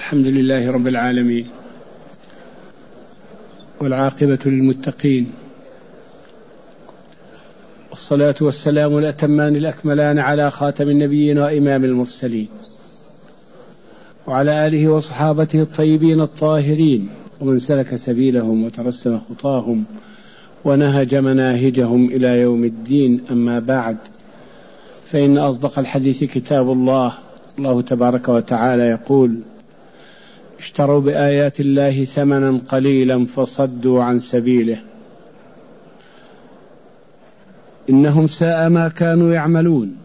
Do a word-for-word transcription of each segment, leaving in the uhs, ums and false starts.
الحمد لله رب العالمين، والعاقبة للمتقين، والصلاة والسلام الأتمان الأكملان على خاتم النبيين وإمام المرسلين، وعلى آله وصحابته الطيبين الطاهرين، ومن سلك سبيلهم وترسم خطاهم ونهج مناهجهم إلى يوم الدين. أما بعد، فإن أصدق الحديث كتاب الله. الله تبارك وتعالى يقول: اشتروا بآيات الله ثمنا قليلا فصدوا عن سبيله إنهم ساء ما كانوا يعملون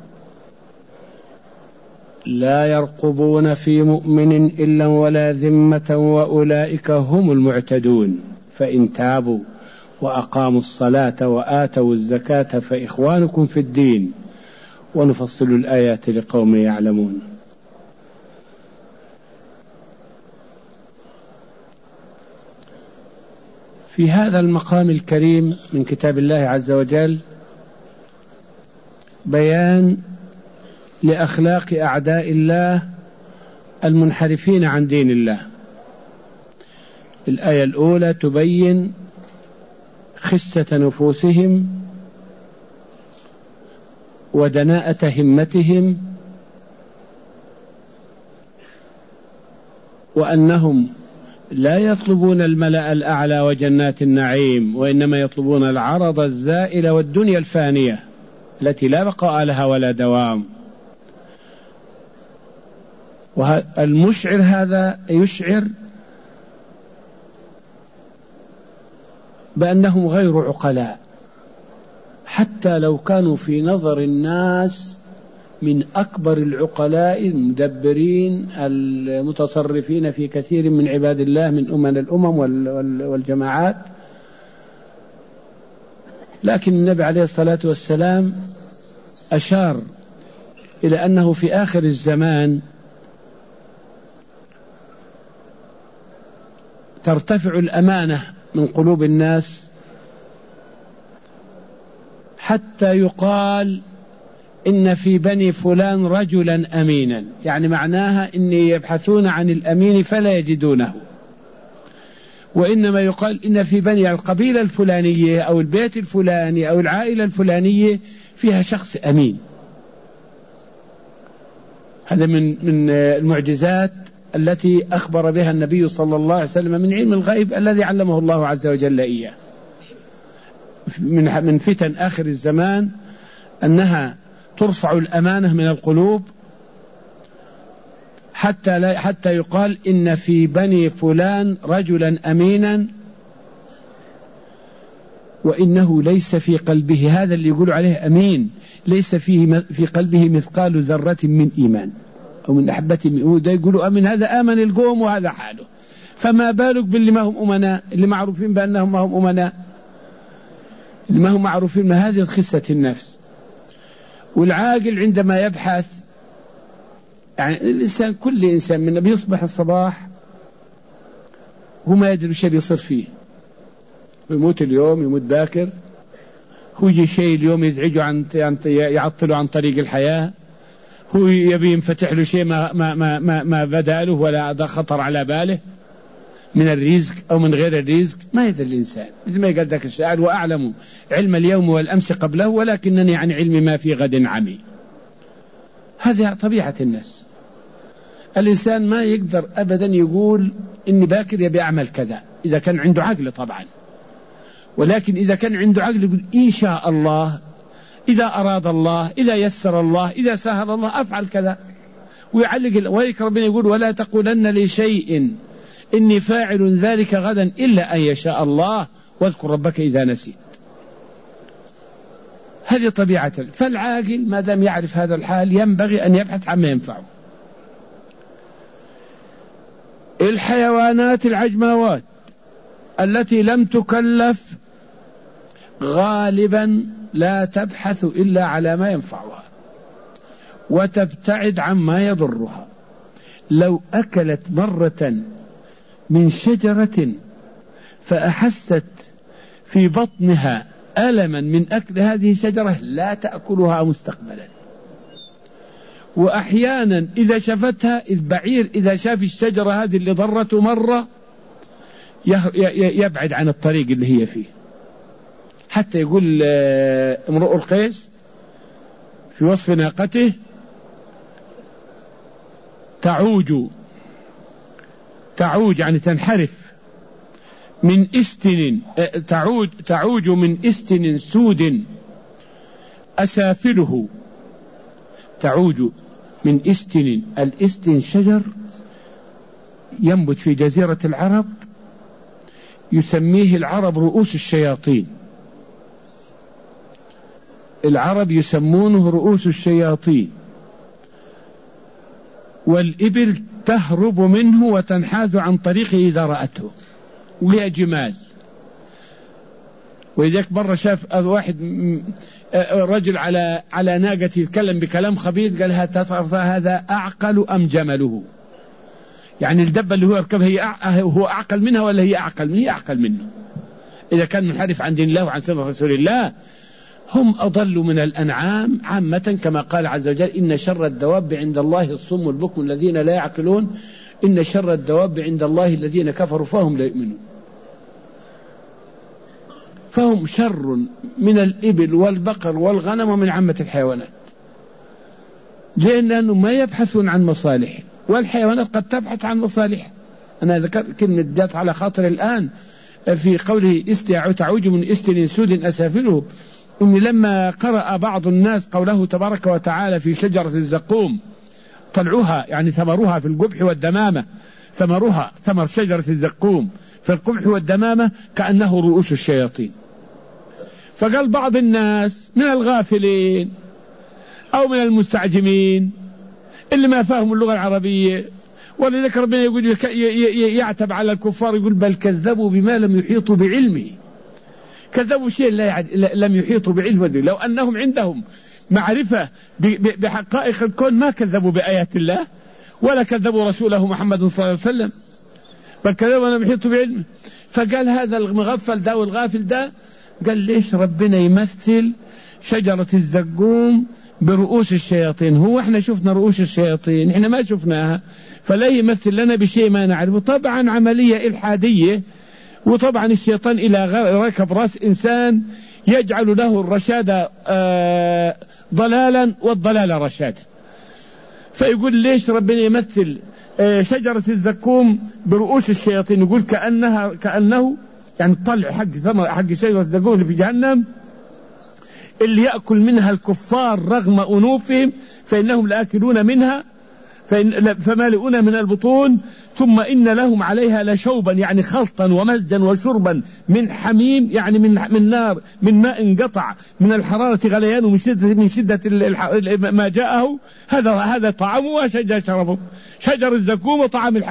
لا يرقبون في مؤمن إلا ولا ذمة وأولئك هم المعتدون فإن تابوا وأقاموا الصلاة وآتوا الزكاة فإخوانكم في الدين ونفصل الآيات لقوم يعلمون. في هذا المقام الكريم من كتاب الله عز وجل بيان لأخلاق أعداء الله المنحرفين عن دين الله. الآية الأولى تبين خسة نفوسهم ودناءة همتهم، وأنهم لا يطلبون الملأ الأعلى وجنات النعيم، وإنما يطلبون العرض الزائل والدنيا الفانية التي لا بقاء لها ولا دوام. والمشعر هذا يشعر بأنهم غير عقلاء، حتى لو كانوا في نظر الناس من أكبر العقلاء المدبرين المتصرفين في كثير من عباد الله من أمم الأمم والجماعات. لكن النبي عليه الصلاة والسلام أشار إلى أنه في آخر الزمان ترتفع الأمانة من قلوب الناس حتى يقال إن في بني فلان رجلا أمينا، يعني معناها إن يبحثون عن الأمين فلا يجدونه، وإنما يقال إن في بني القبيلة الفلانية أو البيت الفلاني أو العائلة الفلانية فيها شخص أمين. هذا من من المعجزات التي أخبر بها النبي صلى الله عليه وسلم من علم الغيب الذي علمه الله عز وجل إياه. من من فتن آخر الزمان أنها ترفع الأمانة من القلوب حتى لا حتى يقال إن في بني فلان رجلا أمينا وإنه ليس في قلبه، هذا اللي يقول عليه أمين ليس فيه في قلبه مثقال ذرة من إيمان أو من أحبة من، ده يقولوا أمين، هذا آمن القوم وهذا حاله، فما بالك باللي ما هم أمناء، اللي معروفين بأنهم ما هم أمناء، اللي ما هم معروفين ما هذه خسة النفس. والعاقل عندما يبحث، يعني الإنسان كل إنسان منا بيصبح الصباح هو ما يدري شيء بيصير فيه، ويموت اليوم يموت باكر، هو يجي شيء اليوم يزعجه عن يعطله عن طريق الحياة، هو يبي ينفتح له شيء ما ما ما ما, ما بدا له ولا ده خطر على باله من الرزق أو من غير الرزق، ما يدري الإنسان. مثل ما يقول ذاك الشاعر: وأعلم علم اليوم والأمس قبله ولكنني عن علم ما في غد عمي. هذه طبيعة الناس. الإنسان ما يقدر أبدا يقول إني باكر يبي أعمل كذا إذا كان عنده عقل طبعا، ولكن إذا كان عنده عقل يقول إن شاء الله، إذا أراد الله، إذا يسر الله، إذا سهل الله أفعل كذا، ويعلق. ولك ربنا يقول: ولا تقولن لشيء إني فاعل ذلك غدا إلا أن يشاء الله واذكر ربك إذا نسيت. هذه طبيعة. فالعاقل ما دام يعرف هذا الحال ينبغي أن يبحث عما ينفعه. الحيوانات العجماوات التي لم تكلف غالبا لا تبحث إلا على ما ينفعها وتبتعد عما يضرها. لو أكلت مرة من شجرة فأحست في بطنها ألما من أكل هذه الشجرة لا تأكلها مستقبلا، وأحيانا إذا شافتها البعير إذا شاف الشجرة هذه اللي ضرته مرة يبعد عن الطريق اللي هي فيه. حتى يقول امرؤ القيس في وصف ناقته تعوج تعوج يعني تنحرف من استن تعوج تعوج من استن سود أسافله. تعوج من استن، الاستن شجر ينبت في جزيرة العرب يسميه العرب رؤوس الشياطين. العرب يسمونه رؤوس الشياطين، والإبل تهرب منه وتنحاز عن طريقه إذا رأته، وهي جمال. وإذاك مرة شاف واحد رجل على على ناقة يتكلم بكلام خبيث، قال هذا أعقل أم جمله؟ يعني الدبة اللي هو يركبها هو أعقل منها ولا هي أعقل منه؟ هي أعقل منه. إذا كان منحرف عن دين الله وعن سنة رسول الله. هم أضل من الأنعام عامة، كما قال عز وجل إن شر الدواب عند الله الصم البكم الذين لا يعقلون، إن شر الدواب عند الله الذين كفروا فهم لا يؤمنون. فهم شر من الإبل والبقر والغنم ومن عامة الحيوانات، لأنه ما يبحثون عن مصالح، والحيوانات قد تبحث عن مصالح. أنا ذكرت كلمة جات على خاطر الآن في قوله استيع تعوج من استن سود أسافله، إن لما قرأ بعض الناس قوله تبارك وتعالى في شجرة الزقوم طلعوها يعني ثمرها في القبح والدمامة، ثمرها ثمر شجرة الزقوم في القبح والدمامة كأنه رؤوس الشياطين. فقال بعض الناس من الغافلين أو من المستعجمين اللي ما فاهموا اللغة العربية، ولذلك ربنا يقول يعتب على الكفار، يقول بل كذبوا بما لم يحيطوا بعلمه. كذبوا شيء لا لم يحيطوا بعلمه. لو أنهم عندهم معرفة بحقائق الكون ما كذبوا بآيات الله ولا كذبوا رسوله محمد صلى الله عليه وسلم، بل كذبوا لم يحيطوا بعلمه. فقال هذا المغفل ده والغافل ده، قال ليش ربنا يمثل شجرة الزقوم برؤوس الشياطين؟ هو احنا شفنا رؤوس الشياطين؟ احنا ما شفناها، فلا يمثل لنا بشيء ما نعرفه. طبعا عملية إلحادية، وطبعا الشيطان إلى ركب رأس إنسان يجعل له الرشاد آه ضلالا والضلال رشادا. فيقول ليش ربنا يمثل آه شجرة الزقوم برؤوس الشياطين؟ يقول كأنها كأنه يعني طلع حق ثمر حق شجرة الزقوم اللي في جهنم اللي يأكل منها الكفار رغم أنوفهم فإنهم لآكلون منها فمالئون من البطون، ثم إن لهم عليها لشوبا يعني خلطا ومزجا وشربا من حميم يعني من من نار من ماء انقطع من الحرارة غليان من شدة من شدة ما جاءه. هذا هذا طعامه وشجر شربه، شجر الزقوم وطعام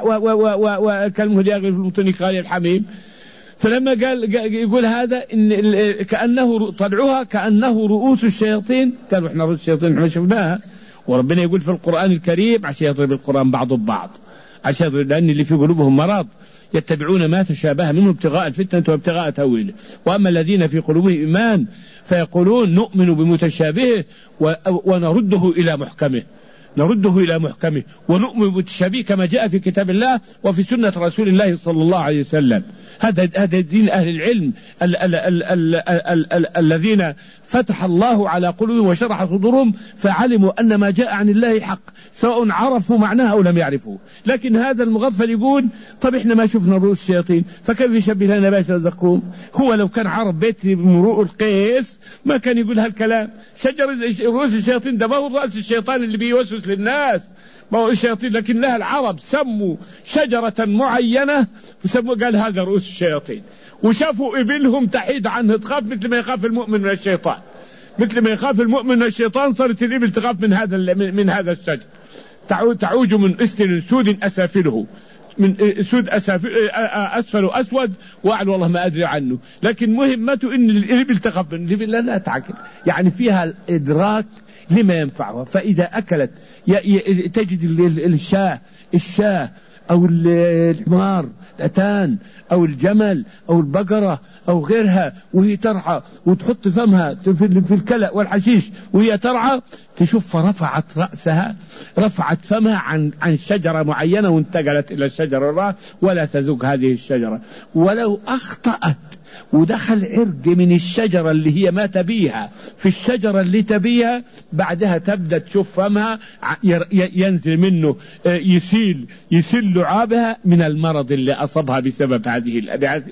وكلمه يغلي في البطون قال الحميم. فلما قال يقول هذا إن كأنه طلعها كأنه رؤوس الشياطين، قالوا إحنا رؤوس الشياطين إحنا شفناها. وربنا يقول في القرآن الكريم عشان يضرب القرآن بعضه ببعض، عشان لأن اللي في قلوبهم مرض يتبعون ما تشابه منه ابتغاء الفتنة وابتغاء تأويله، وأما الذين في قلوبهم إيمان فيقولون نؤمن بمتشابهه ونرده إلى محكمه نرده إلى محكمه ونؤمن بمتشابهه كما جاء في كتاب الله وفي سنة رسول الله صلى الله عليه وسلم. هذا هذا دين أهل العلم ال ال ال ال ال ال الذين فتح الله على قلوبهم وشرح صدورهم فعلموا أن ما جاء عن الله حق، سواء عرفوا معناه أو لم يعرفوا. لكن هذا المغفل يقول طب إحنا ما شفنا رؤوس الشياطين، فكيف يشبه لنا باشا الزقوم؟ هو لو كان عرف بيت امرؤ القيس ما كان يقول هالكلام. شجر رؤوس الشياطين ده ما هو رأس الشيطان اللي بيوسوس للناس، ما هو الشياطين، لكن لها العرب سموا شجرة معينة فسموا قال هذا رؤوس الشياطين، وشافوا إبلهم تحيد عنه تخاف مثل ما يخاف المؤمن من الشيطان، مثل ما يخاف المؤمن من الشيطان صارت الإبل تخاف من هذا من, من هذا الشجر. تعوج من استن سود أسافله، من سود أسافل أسفل أسود وأعلى والله ما أدري عنه، لكن مهمته إن الإبل تخاف من الإبل لا, لا تعقل، يعني فيها الإدراك لما ينفعها. فإذا أكلت تجد الشاه الشاه أو الحمار الأتان أو الجمل أو البقرة أو غيرها وهي ترعى وتحط فمها في الكلأ والحشيش وهي ترعى، تشوف رفعت رأسها رفعت فمها عن عن شجرة معينة وانتقلت إلى الشجرة الأخرى ولا تزوج هذه الشجرة. ولو أخطأت ودخل عرق من الشجرة اللي هي ما تبيها في الشجرة اللي تبيها، بعدها تبدأ تشوف فمها ينزل منه يسيل يسيل لعابها من المرض اللي أصابها بسبب هذه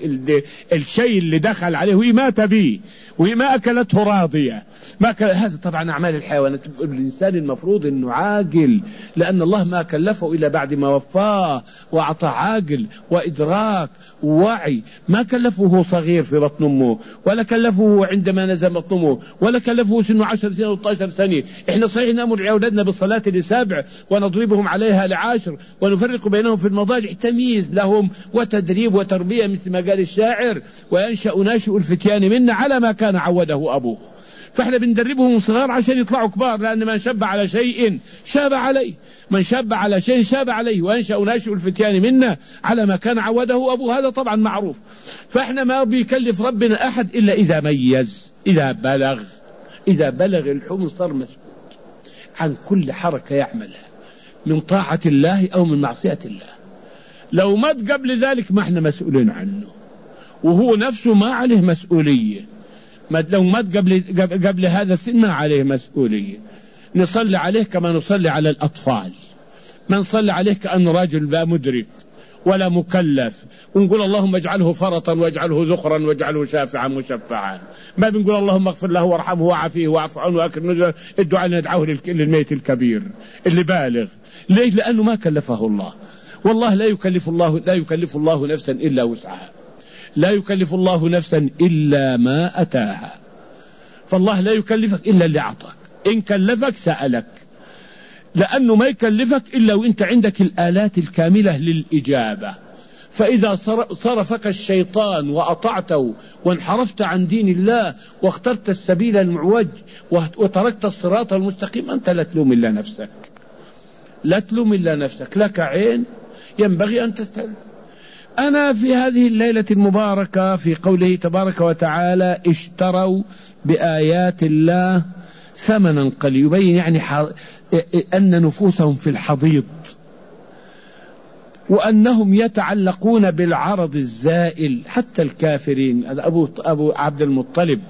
الشيء اللي دخل عليه وهي ما تبيه وهي ما أكلته راضية. ما أكل. هذا طبعا أعمال الحيوانات. الإنسان المفروض أنه عاقل، لأن الله ما كلفه إلا بعد ما وفاه وأعطى عاقل وإدراك ووعي. ما كلفه وهو صغير في بطن أمه، ولا كلفه عندما نزل بطن أمه، ولا كلفه سنه عشر سنة و عشر سنة. إحنا صحيح نأمر أولادنا بالصلاة لسبع ونضربهم عليها لعاشر ونفرق بينهم في المضاجع، تمييز لهم وتدريب وتربية مثل ما قال الشاعر: وينشأ ناشئ الفتيان منا على ما كان عوده أبوه. فإحنا بندربهم صغار عشان يطلعوا كبار، لأن من شاب على شيء شاب عليه، من شاب على شيء شاب عليه، وينشأ ناشئ الفتيان منا على ما كان عوده أبوه. هذا طبعا معروف. فإحنا ما بيكلف ربنا أحد إلا إذا ميز، إذا بلغ إذا بلغ الحلم صار مسؤول عن كل حركة يعملها من طاعة الله أو من معصية الله. لو مات قبل ذلك ما احنا مسؤولين عنه، وهو نفسه ما عليه مسؤولية. لو مات قبل, قبل هذا السن ما عليه مسؤولية. نصلي عليه كما نصلي على الأطفال، ما نصلي عليه كأنه راجل لا مدرك ولا مكلف، ونقول اللهم اجعله فرطا واجعله ذخرا واجعله شافعا مشفعا. ما بنقول اللهم اغفر له وارحمه وعافيه واعف عنه واكرم. الدعاء ندعوه للميت الكبير اللي بالغ. ليه؟ لأنه ما كلفه الله. والله لا يكلف الله لا يكلف الله نفسا إلا وسعها، لا يكلف الله نفسا إلا ما أتاها. فالله لا يكلفك إلا اللي أعطاك. إن كلفك سألك، لأنه ما يكلفك إلا وإنت عندك الآلات الكاملة للإجابة. فإذا صرفك الشيطان وأطعته وانحرفت عن دين الله واخترت السبيل المعوج وتركت الصراط المستقيم، أنت لا تلوم إلا نفسك، لا تلوم إلا نفسك. لك عين ينبغي أن تستلم. أنا في هذه الليلة المباركة في قوله تبارك وتعالى: اشتروا بآيات الله ثمنا قليلا، يبين يعني أن نفوسهم في الحضيض، وأنهم يتعلقون بالعرض الزائل. حتى الكافرين. أبو, أبو عبد المطلب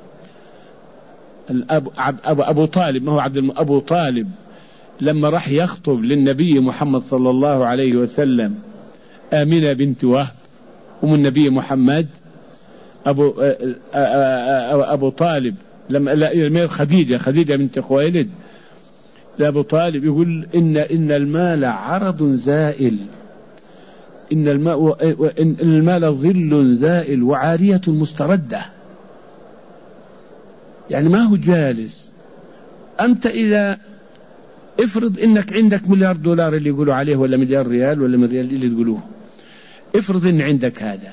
أبو, أبو, أبو طالب ما هو عبد أبو طالب لما راح يخطب للنبي محمد صلى الله عليه وسلم آمنة بنت وهب أم النبي محمد، أبو, أبو طالب لما خديجة خديجة بنت خويلد لأبو طالب يقول إن, إن المال عرض زائل، إن المال, إن المال ظل زائل وعارية مستردة. يعني ما هو جالس. أنت إذا افرض إنك عندك مليار دولار اللي يقولوا عليه، ولا مليار ريال ولا مليار اللي تقولوه، افرض إن عندك هذا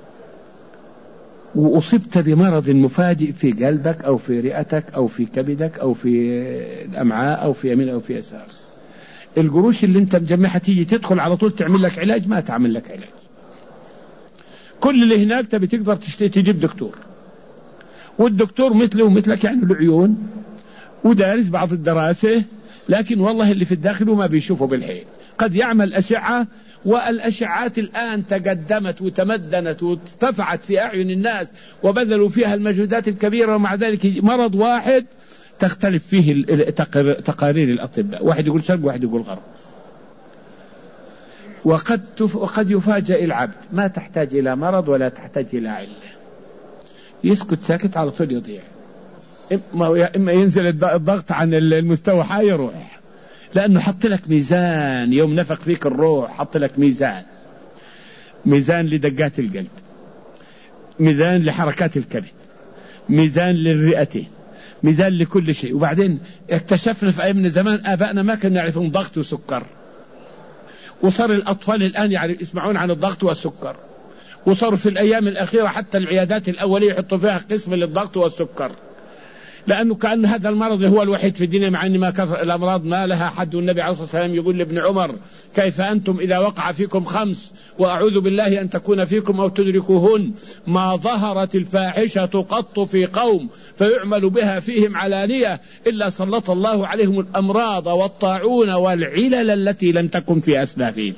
وأصبت بمرض مفاجئ في قلبك أو في رئتك أو في كبدك أو في الأمعاء أو في يمين أو في يسار، القروش اللي انت مجمعها تيجي تدخل على طول تعمل لك علاج؟ ما تعمل لك علاج. كل اللي هناك تبي تقدر تشتري تجيب دكتور، والدكتور مثله ومثلك يعني العيون ودارس بعض الدراسة، لكن والله اللي في الداخل ما بيشوفه بالحين. قد يعمل أشعة، والأشعات الآن تقدمت وتمدنت وارتفعت في أعين الناس وبذلوا فيها المجهودات الكبيرة، ومع ذلك مرض واحد تختلف فيه تقارير الأطباء، واحد يقول شرق واحد يقول غرب. وقد وقد يفاجئ العبد، ما تحتاج إلى مرض ولا تحتاج إلى علة، يسكت ساكت على طول يضيع. إما ينزل الضغط عن المستوى حي يروح، لأنه حط لك ميزان يوم نفق فيك الروح، حط لك ميزان، ميزان لدقات القلب، ميزان لحركات الكبد، ميزان للرئتين، ميزان لكل شيء. وبعدين اكتشفنا في أيام من زمان آبائنا ما كانوا يعرفون ضغط وسكر، وصار الأطفال الآن يعرف يسمعون عن الضغط والسكر، وصاروا في الأيام الأخيرة حتى العيادات الأولية يحطوا فيها قسم للضغط والسكر. لأنه كأن هذا المرض هو الوحيد في الدنيا، مع أن ما كثر الأمراض ما لها حد. والنبي عليه الصلاة والسلام يقول لابن عمر: كيف أنتم إذا وقع فيكم خمس وأعوذ بالله أن تكون فيكم أو تدركوهن، ما ظهرت الفاحشة قط في قوم فيعمل بها فيهم علانية إلا سلط الله عليهم الأمراض والطاعون والعلل التي لم تكن في أسلافهم.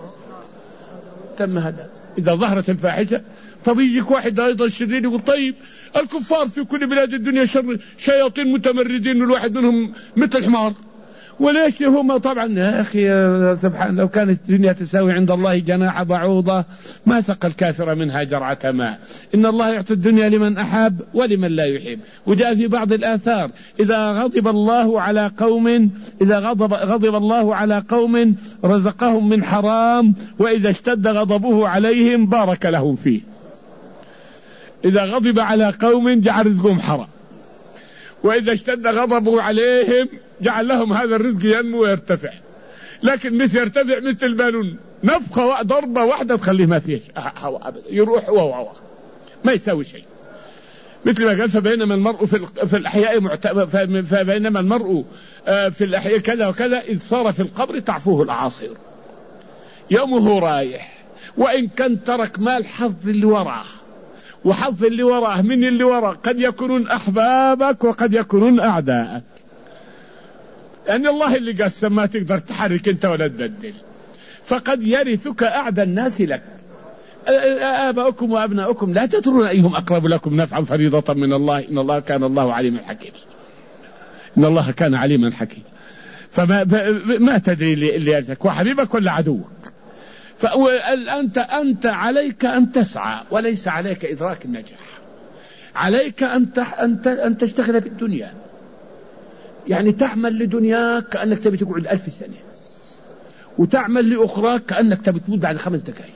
تم هذا إذا ظهرت الفاحشة. طب يجيك واحد أيضا شرير يقول: طيب الكفار في كل بلاد الدنيا شر شياطين متمردين والواحد منهم مثل حمار، وليش هم؟ طبعا يا أخي سبحان، لو كانت الدنيا تساوي عند الله جناح بعوضة ما سقى الكافر منها جرعة ماء. إن الله يعطي الدنيا لمن أحب ولمن لا يحب. وجاء في بعض الآثار: إذا غضب الله على قوم إذا غضب, غضب الله على قوم رزقهم من حرام، وإذا اشتد غضبه عليهم بارك لهم فيه. إذا غضب على قوم جعل رزقهم حرام، وإذا اشتد غضبه عليهم جعل لهم هذا الرزق ينمو ويرتفع. لكن مثل يرتفع مثل البالون، نفخة ضربة واحدة تخليه ما فيش هواء أبدا، يروح هو هو ما يساوي شيء. مثل ما قال: فبينما المرء في الأحياء معت... فبينما المرء في الأحياء كذا وكذا، إذ صار في القبر تعفوه الأعاصير. يومه رايح، وإن كان ترك مال حظ اللي وراه، وحظ اللي وراه من اللي وراه قد يكونون أحبابك وقد يكونون أعداءك. لأن الله اللي قسم، ما تقدر تحرك أنت ولا تبدل. فقد يرثك أعدى الناس لك. آباؤكم وأبناؤكم لا تدرون أيهم أقرب لكم نفعا فريضة من الله، إن الله كان الله عليما حكيما. إن الله كان عليما حكيما. فما ما تدري اللي يرثك، وحبيبك ولا عدوك. فأنت أنت عليك أن تسعى، وليس عليك إدراك النجاح. عليك أن أن أن تشتغل في الدنيا، يعني تعمل لدنياك كأنك تبي تقعد ألف سنة، وتعمل لأخراك كأنك تبي تموت بعد خمس دقائق.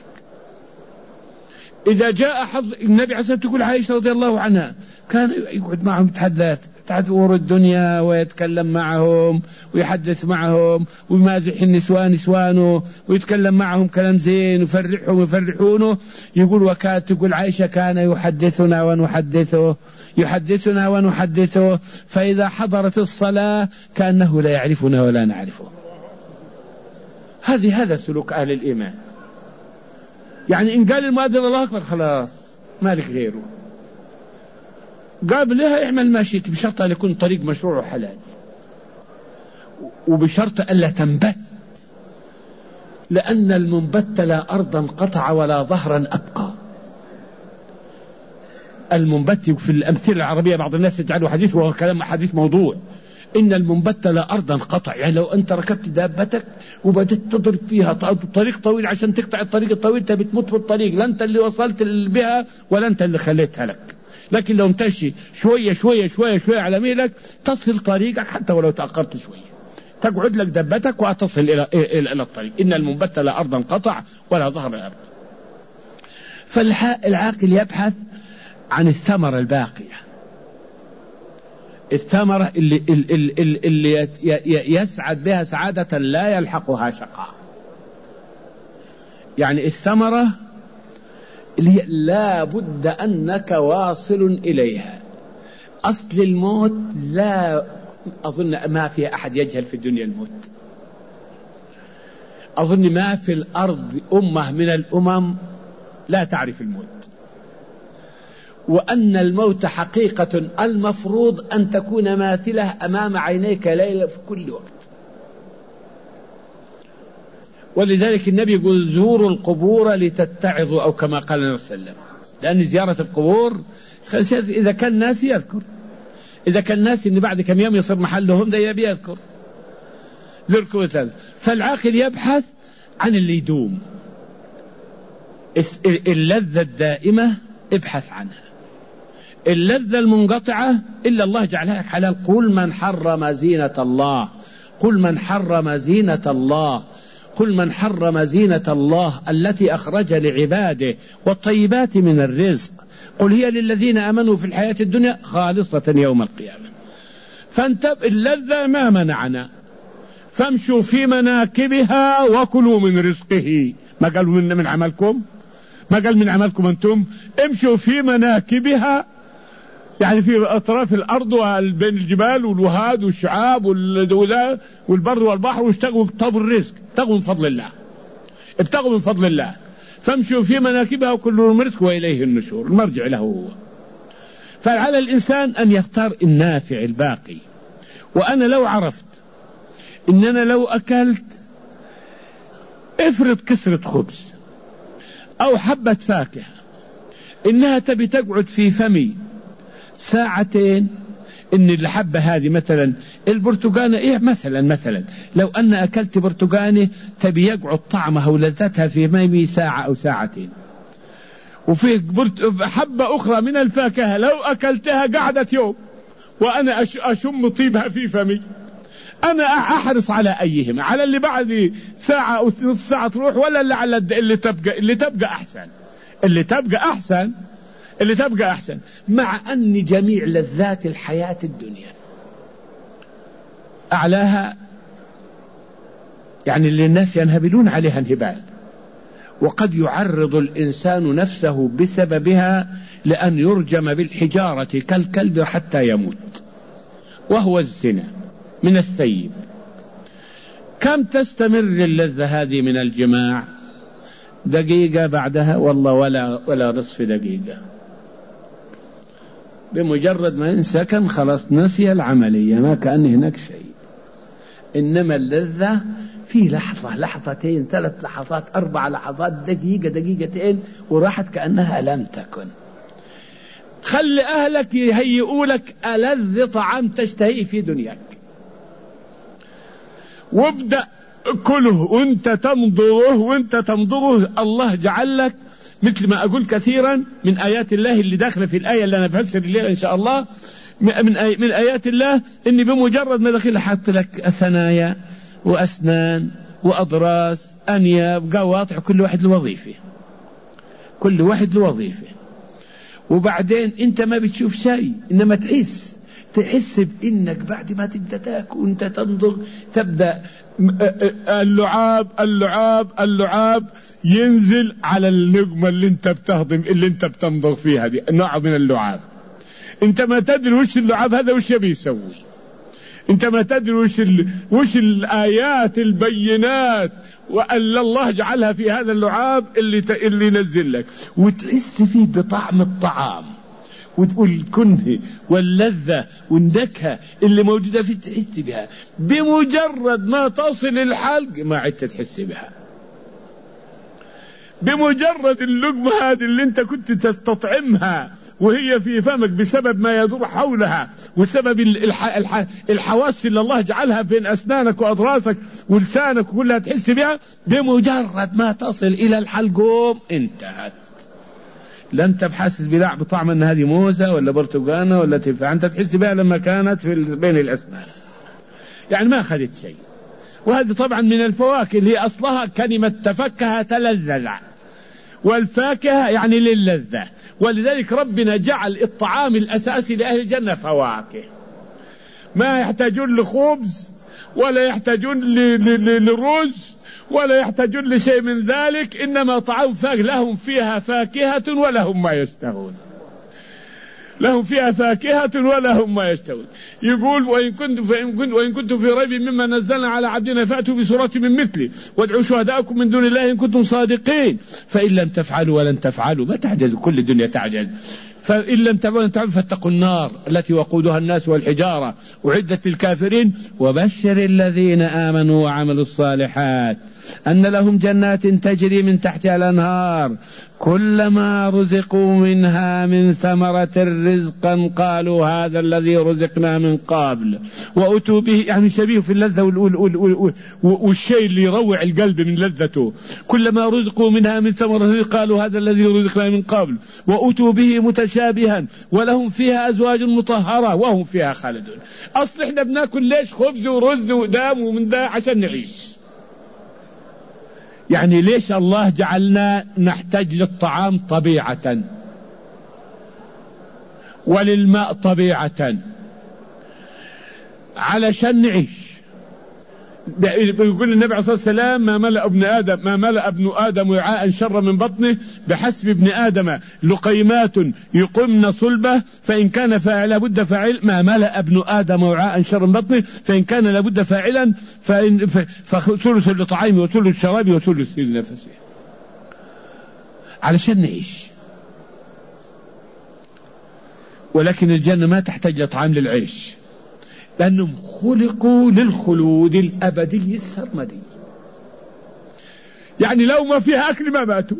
إذا جاء حظ النبي عليه الصلاة، تقول عائشة رضي الله عنها: كان يقعد معهم يتحدث تحت أمور الدنيا ويتكلم معهم ويحدث معهم ويمازح النسوان نسوانه ويتكلم معهم كلام زين ويفرحهم ويفرحونه. يقول: وكانت تقول عائشة: كان يحدثنا ونحدثه يحدثنا ونحدثه فإذا حضرت الصلاة كأنه لا يعرفنا ولا نعرفه. هذه هذا سلوك أهل الإيمان. يعني إن قال المؤذن الله أكبر خلاص مالك غيره. قابلها اعمل ما شئت، بشرط أن يكون طريق مشروع وحلال، وبشرط ألا تنبت، لأن المنبت لا أرضا قطع ولا ظهرا أبقى. المنبت في الأمثلة العربية بعض الناس يجعله حديث، وهو كلام حديث موضوع. إن المنبت لا أرضا قطع، يعني لو أنت ركبت دابتك وبدت تضرب فيها طريق طويل عشان تقطع الطريق الطويل، أنت بتموت في الطريق، لا أنت اللي وصلت بها ولا أنت اللي خليتها لك. لكن لو امتشي شوية شوية شوية شوية على ميلك تصل طريقك، حتى ولو تأخرت شوية تقعد لك دبتك وتصل إلى إلى الطريق. إن المنبت لا أرضا قطع ولا ظهر الأرض. فالعاقل يبحث عن الثمرة الباقية، الثمرة اللي, اللي, اللي يسعد بها سعادة لا يلحقها شقاء. يعني الثمرة اللي لا بد أنك واصل إليها. أصل الموت لا أظن ما في أحد يجهل في الدنيا الموت. أظن ما في الأرض أمة من الأمم لا تعرف الموت، وأن الموت حقيقة المفروض أن تكون ماثلة أمام عينيك ليلة في كل وقت. ولذلك النبي يقول: زوروا القبور لتتعظوا، أو كما قال النبي صلى الله عليه وسلم. لأن زيارة القبور إذا كان الناس يذكر، إذا كان الناس إن بعد كم يوم يصير محلهم ده يبي يذكر ذكر. فالعاقل يبحث عن اللي يدوم. اللذة الدائمة ابحث عنها. اللذة المنقطعة إلا الله جعلها حلال. قل من حرم زينة الله قل من حرم زينة الله قل من حرم زينة الله التي أخرج لعباده والطيبات من الرزق قل هي للذين آمنوا في الحياة الدنيا خالصة يوم القيامة. فانتب اللذة ما منعنا، فامشوا في مناكبها وكلوا من رزقه. ما قالوا من, من عملكم، ما قال من عملكم أنتم، امشوا في مناكبها يعني في أطراف الأرض وبين الجبال والوهاد والشعاب والبر والبحر، واشتغلوا ابتغوا الرزق، ابتغوا من فضل الله، ابتغوا من فضل الله، فامشوا في مناكبها وكل رزق وإليه النشور، المرجع له هو. فعلى الإنسان أن يختار النافع الباقي. وأنا لو عرفت إن أنا لو أكلت افرض كسرة خبز أو حبة فاكهة إنها تبي تقعد في فمي ساعتين، إن الحبة هذه مثلا البرتقانة إيه مثلا مثلا لو أن أكلت برتقانة تبي يقعد طعمها ولذتها في فمي ساعة أو ساعتين، وفي حبة أخرى من الفاكهة لو أكلتها قعدت يوم وأنا أشم طيبها في فمي، أنا أحرص على أيهما، على اللي بعد ساعة أو نصف ساعة تروح، ولا اللي على اللي تبقى اللي تبقى أحسن اللي تبقى أحسن اللي تبقى أحسن مع أن جميع لذات الحياة الدنيا أعلاها يعني اللي الناس ينهبلون عليها انهبال، وقد يعرض الإنسان نفسه بسببها لأن يرجم بالحجارة كالكلب حتى يموت، وهو الزنا من الثيب. كم تستمر اللذة هذه من الجماع؟ دقيقة بعدها والله ولا ولا نصف دقيقة، بمجرد ما انسكن خلاص نسي العملية، ما كأن هناك شيء. إنما اللذة في لحظة لحظتين ثلاث لحظات أربع لحظات دقيقة دقيقتين وراحت كأنها لم تكن. خلي أهلك يهيئوا لك ألذ طعام تشتهيه في دنياك، وابدأ كله وانت تنظره وانت تنظره. الله جعل لك مثل ما أقول كثيرا من آيات الله اللي داخله في الآية اللي أنا بفسر الليلة إن شاء الله، من, آي من آيات الله إني بمجرد ما دخل حط لك ثنايا وأسنان وأضراس أنياب قواطع، كل واحد لوظيفة كل واحد لوظيفة وبعدين أنت ما بتشوف شيء، إنما تحس تحس بإنك بعد ما تبدأ تاكل وأنت تنضغ تبدأ اللعاب اللعاب اللعاب ينزل على اللقمة اللي انت بتهضم اللي انت بتنضغ فيها دي، نوع من اللعاب. انت ما تدري وش اللعاب هذا وش يبي يسوي، انت ما تدري وش ال... وش الآيات البينات وأن الله جعلها في هذا اللعاب اللي ت... اللي ينزل لك، وتحس فيه بطعم الطعام والكنه واللذة والنكهة اللي موجودة فيه تحس بها. بمجرد ما تصل الحلق ما عدت تحس بها، بمجرد اللقمة هذه اللي انت كنت تستطعمها وهي في فمك بسبب ما يدور حولها وسبب الح... الح... الحواس اللي الله جعلها بين أسنانك وأضراسك ولسانك كلها تحس بها، بمجرد ما تصل إلى الحلقوم انتهت. لا انت بحاسس بلع بطعم ان هذه موزة ولا برتقانة ولا تفاح، انت تحس بها لما كانت في بين الأسنان، يعني ما أخذت شيء. وهذه طبعا من الفواكه اللي أصلها كلمة تفكه تلذذ، والفاكهة يعني للذة، ولذلك ربنا جعل الطعام الأساسي لأهل الجنة فواكه، ما يحتاجون لخبز ولا يحتاجون للرز ولا يحتاجون لشيء من ذلك، إنما طعام فاكهة لهم فيها فاكهة ولهم ما يشتهون، لهم فيها فاكهة ولهم ما يشتهون. يقول وإن كنتم وإن كنتم في ريب مما نزلنا على عبدنا فأتوا بسورة من مثله وادعوا شهداءكم من دون الله إن كنتم صادقين فإن لم تفعلوا ولن تفعلوا، ما تعجزوا، كل الدنيا تعجز، فإن لم تفعلوا فاتقوا النار التي وقودها الناس والحجارة أعدت للكافرين وبشر الذين آمنوا وعملوا الصالحات أن لهم جنات تجري من تحتها الأنهار كلما رزقوا منها من ثمرة رزقا قالوا هذا الذي رزقنا من قبل وأتوا به، يعني شبيه في اللذة والشيء اللي يروع القلب من لذته. كلما رزقوا منها من ثمرة قالوا هذا الذي رزقنا من قبل وأتوا به متشابها ولهم فيها أزواج مطهرة وهم فيها خالدون. أصل احنا بناكل ليش خبز ورز ودام ومن ده عشان نعيش، يعني ليش الله جعلنا نحتاج للطعام طبيعة وللماء طبيعة علشان نعيش. يقول النبي عليه الصلاة والسلام ما ملأ ابن آدم ما ملأ ابن آدم وعاء شر من بطنه بحسب ابن آدم لقيمات يقمن صلبه فإن كان فاعل لابد فاعل ما ملأ ابن آدم وعاء شر من بطنه فإن كان لابد فاعلا فإن فثلث لطعامه وثلث شرابه وثلث لنفسه علشان نعيش. ولكن الجنة ما تحتاج لطعام للعيش لأنهم خلقوا للخلود الأبدي السرمدي. يعني لو ما فيها أكل ما ماتوا،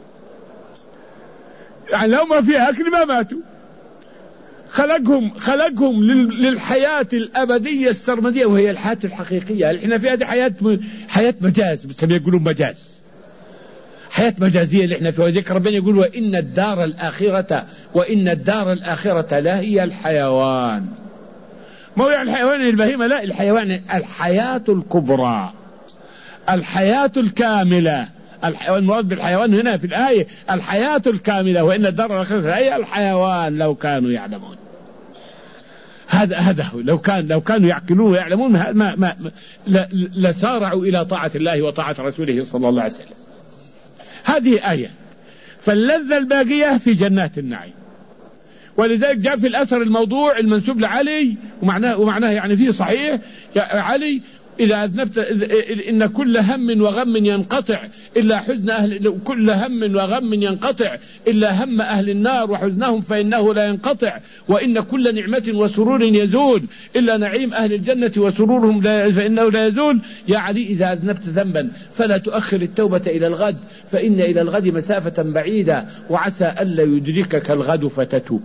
يعني لو ما فيها أكل ما ماتوا. خلقهم خلقهم للحياة الأبدية السرمدية وهي الحياة الحقيقية. احنا في هذه حياة حياة مجاز، بس يقولون مجاز، حياة مجازية اللي احنا فيها. ذكر ربنا يقول وإن الدار الآخرة وإن الدار الآخرة لا هي الحيوان. ما هو يعني الحيوان البهيمة، لا، الحيوان الحياة الكبرى، الحياة الكاملة. الحيوان المراد بالحيوان هنا في الآية الحياة الكاملة، وإن الدار الآخرة هي الحيوان لو كانوا يعلمون. هذا هذا هو. لو كان لو كانوا يعقلون ويعلمون ما ما, ما لسارعوا إلى طاعة الله وطاعة رسوله صلى الله عليه وسلم. هذه آية. فاللذة الباقية في جنات النعيم. ولذلك جاء في الأثر الموضوع المنسوب لعلي ومعناه ومعناه يعني فيه صحيح يا علي إذا أذنبت إن كل هم وغم ينقطع إلا حزن أهل كل هم وغم ينقطع إلا هم أهل النار وحزنهم فإنه لا ينقطع وإن كل نعمة وسرور يزول إلا نعيم أهل الجنة وسرورهم لا فإنه لا يزول. يا علي إذا أذنبت ذنبا فلا تؤخر التوبة إلى الغد فإن إلى الغد مسافة بعيدة وعسى ألا يدركك الغد فتتوب.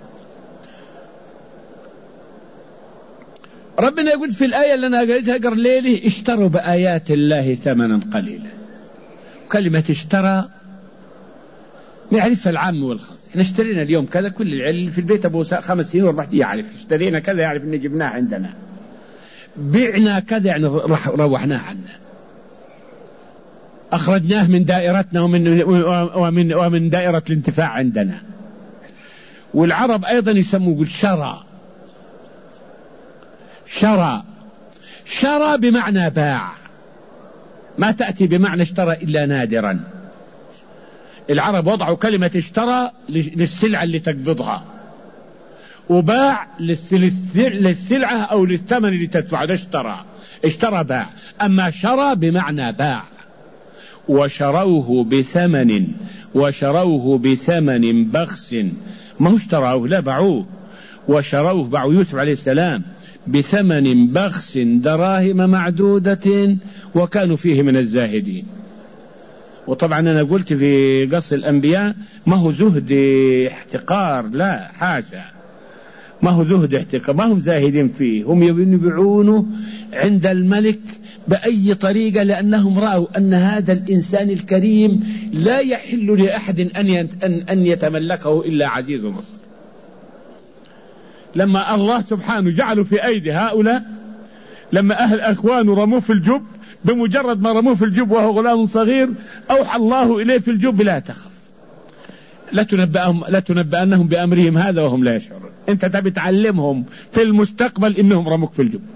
ربنا يقول في الآية اللي أنا قريتها قر ليلي اشتروا بآيات الله ثمنا قليلا. كلمة اشترى يعرفها العام والخاص. احنا اشترينا اليوم كذا، كل العيال في البيت أبو خمس سنين واربع سنين يعرف اشترينا كذا، يعرف إن جبناه عندنا. بعنا كذا يعني راح روحناه عنا، أخرجناه من دائرتنا ومن ومن ومن دائرة الانتفاع عندنا. والعرب أيضا يسموه يقول شرى. شرى شرى بمعنى باع، ما تأتي بمعنى اشترى إلا نادرا. العرب وضعوا كلمة اشترى للسلعة اللي تقبضها، وباع للسلعة أو للثمن اللي تدفعه. ده اشترى اشترى باع. أما شرى بمعنى باع. وشروه بثمن وشروه بثمن بخس، ما هو اشتروه، لا باعوه. وشروه باعوا يوسف عليه السلام بثمن بخس دراهم معدودة وكانوا فيه من الزاهدين. وطبعا أنا قلت في قص الأنبياء ما هو زهد احتقار، لا حاشا، ما هو زهد احتقار، ما هم زاهدين فيه، هم يبيعونه عند الملك بأي طريقة لأنهم رأوا أن هذا الإنسان الكريم لا يحل لأحد أن يتملكه إلا عزيز مصر. لما الله سبحانه جعله في أيدي هؤلاء، لما أهل أخوانه رموه في الجب، بمجرد ما رموه في الجب وهو غلام صغير أوحى الله إليه في الجب لا تخف، لا تنبأهم لا تنبأنهم بأمرهم هذا وهم لا يشعرون. أنت تبي تعلمهم في المستقبل إنهم رموك في الجب.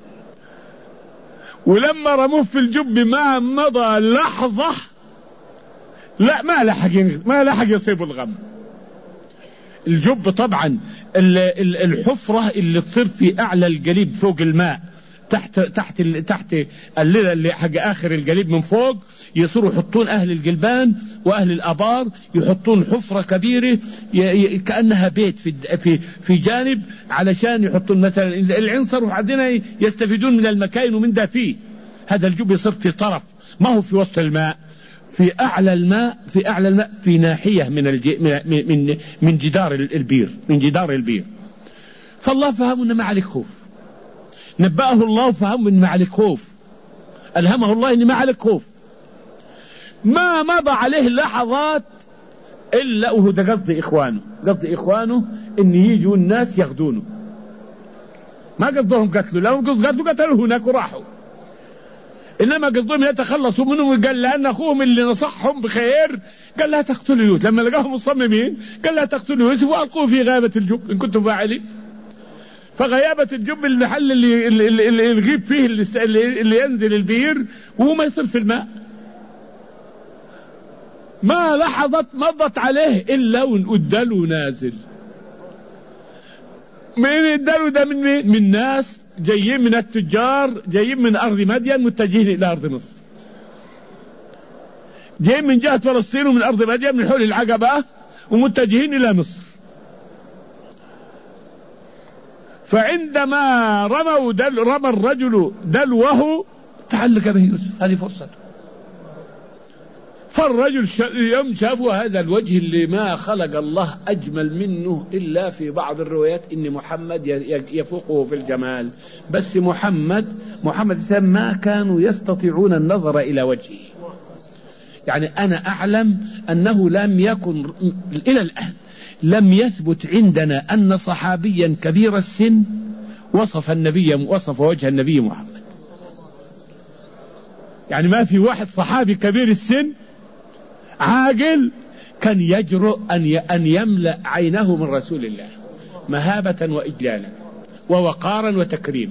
ولما رموه في الجب ما مضى لحظة لا ما لحق ما لحق يصيب الغم. الجب طبعا الحفرة اللي تصير في أعلى القليب فوق الماء، تحت تحت تحت اللي حق آخر القليب من فوق، يصيروا يحطون أهل القلبان وأهل الآبار يحطون حفرة كبيرة كأنها بيت في في في جانب علشان يحطون مثلا العنصر، وبعدين يستفيدون من المكاين ومن ده فيه. هذا الجب يصير في طرف، ما هو في وسط الماء، في أعلى الماء في أعلى الماء في ناحية من الج... من من من جدار البير من جدار البير. فالله فهم إن ما عليك خوف، نبأه الله فهم إن ما عليك خوف، ألهمه الله إن ما عليك خوف. ما مضى عليه لحظات إلا وهو ده قصدي إخوانه قصدي إخوانه إن يجوا الناس ياخذونه، ما قصدهم قتلوا، لو قتلوا قتلوا هناك وراحوا، إنما قصدهم يتخلصوا منهم. قال لأن أخوهم اللي نصحهم بخير قال لا تقتلوا يوسف، لما لقاهم مصممين قال لا تقتلوا يوسف وألقوه في غابة الجب إن كنتم فاعلين. فغيابة الجب المحل اللي, اللي, اللي, اللي يغيب فيه اللي, اللي ينزل البير وهو ما يصير في الماء. ما لحظت مضت عليه إلا والدلو نازل. من الدلو ده من مين؟ من ناس جايين من التجار، جايين من أرض مدين متجهين إلى أرض مصر، جايين من جهة فلسطين ومن أرض مدين من حول العقبة ومتجهين إلى مصر. فعندما رموا دل رمى الرجل دلوه تعلق به يوسف، هذه فرصته. فالرجل يوم شافوا هذا الوجه اللي ما خلق الله أجمل منه إلا في بعض الروايات إن محمد يفوقه في الجمال، بس محمد محمد ما كانوا يستطيعون النظر إلى وجهه. يعني أنا أعلم أنه لم يكن إلى الآن لم يثبت عندنا أن صحابيا كبير السن وصف النبي وصف وجه النبي محمد. يعني ما في واحد صحابي كبير السن عاقل كان يجرؤ أن يملأ عينه من رسول الله مهابة وإجلالا ووقارا وتكريما.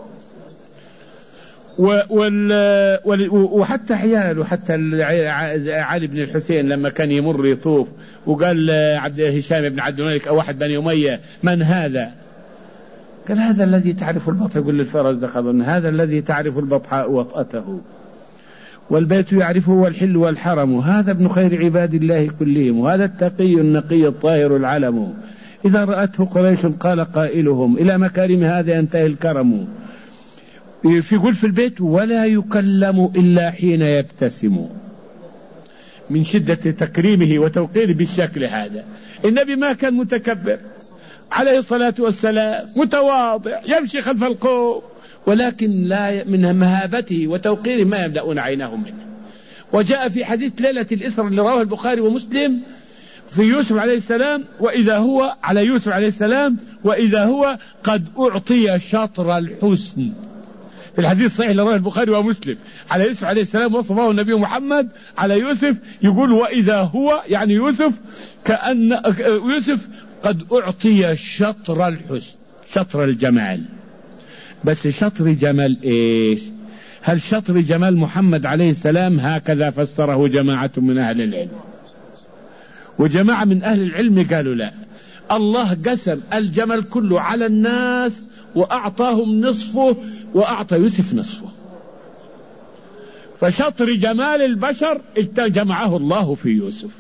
وحتى عياله، حتى علي بن الحسين لما كان يمر يطوف وقال عبد هشام بن عبد الملك أو واحد بني أمية من هذا؟ قال هذا الذي تعرف البطحاء. يقول للفرس دخل هذا الذي تعرف البطحاء وطأته والبيت يعرفه والحل والحرم، هذا ابن خير عباد الله كلهم، وهذا التقي النقي الطاهر العلم، إذا رأته قريش قال قائلهم إلى مكارم هذا ينتهي الكرم. يقول في البيت ولا يكلم إلا حين يبتسم، من شدة تكريمه وتوقيره بالشكل هذا. النبي ما كان متكبر عليه الصلاة والسلام، متواضع يمشي خلف القوم، ولكن لا من مهابته وتوقيره ما يملؤون عينهم منه. وجاء في حديث ليلة الإسراء اللي رواه البخاري ومسلم في يوسف عليه السلام، وإذا هو على يوسف عليه السلام وإذا هو قد أعطي شطر الحسن. في الحديث الصحيح اللي رواه البخاري ومسلم على يوسف عليه السلام وصفه النبي محمد على يوسف، يقول وإذا هو يعني يوسف كأن يوسف قد أعطي شطر الحسن، شطر الجمال. بس شطر جمال إيش؟ هل شطر جمال محمد عليه السلام؟ هكذا فسره جماعة من أهل العلم، وجماعة من أهل العلم قالوا لا، الله قسم الجمال كله على الناس وأعطاهم نصفه وأعطى يوسف نصفه. فشطر جمال البشر جمعه الله في يوسف،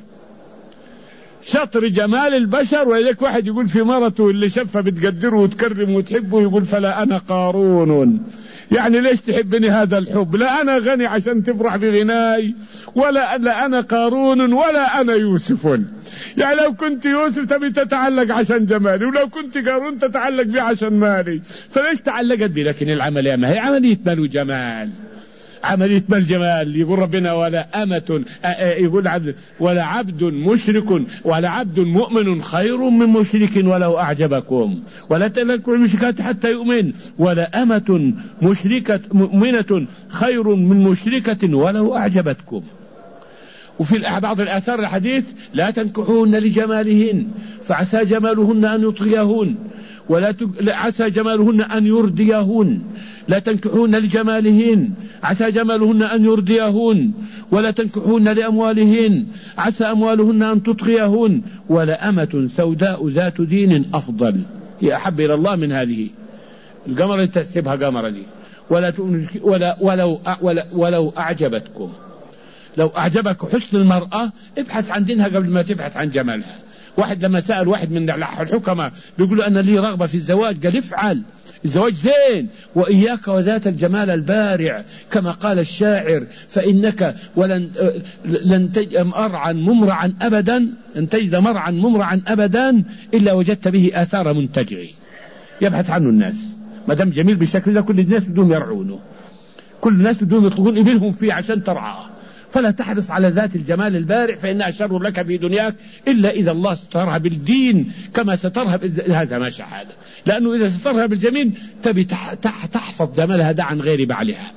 شطر جمال البشر. ولذلك واحد يقول في مرته اللي شافها بتقدره وتكرمه وتحبه يقول فلا أنا قارون، يعني ليش تحبني هذا الحب؟ لا أنا غني عشان تفرح بغناي، ولا لا أنا قارون ولا أنا يوسف. يعني لو كنت يوسف تبي تتعلق عشان جمالي، ولو كنت قارون تتعلق بي عشان مالي، فليش تعلقت بي؟ لكن العملية ما هي عملية مال وجمال، عملية مال جمال. يقول ربنا ولا أمة، يقول عبد ولا عبد مشرك ولا عبد مؤمن خير من مشرك ولو أعجبكم، ولا تنكروا المشركات حتى يؤمن، ولا أمة مشركة مؤمنة خير من مشركة ولو أعجبتكم. وفي بعض الآثار الحديث لا تنكحوهن لجمالهن فعسى جمالهن أن يطغيهن، ولا عسى جمالهن أن يرديهن، لا تنكحوهن لجمالهن عسى جمالهن أن يرديهن، ولا تنكحوهن لأموالهن عسى أموالهن أن تطغيهن، ولا أمة سوداء ذات دين أفضل هي أحب إلى الله من هذه القمر اللي تحسبها قمرة دي، ولا ولا ولو ولا ولو أعجبتكم. لو أعجبك حسن المرأة ابحث عن دينها قبل ما تبحث عن جمالها. واحد لما سأل واحد من الحكماء بيقول أنا لي رغبة في الزواج، قال افعل، الزواج زين، وإياك وذات الجمال البارع كما قال الشاعر، فإنك ولن لن تجد مرعا ممرعا أبدا، لن تجد مرعا ممرعا أبدا إلا وجدت به آثار منتجعي. يبحث عنه الناس، ما دام جميل بالشكل ده كل الناس بدهم يرعونه، كل الناس بدهم يطلقون إبلهم فيه عشان ترعاه. فلا تحرص على ذات الجمال البارع فإنها شر لك في دنياك إلا إذا الله سترها بالدين كما سترها. هذا ما شحاده، لأنه إذا سترها بالجميل تبي تحفظ جمالها ده عن غير بعلها،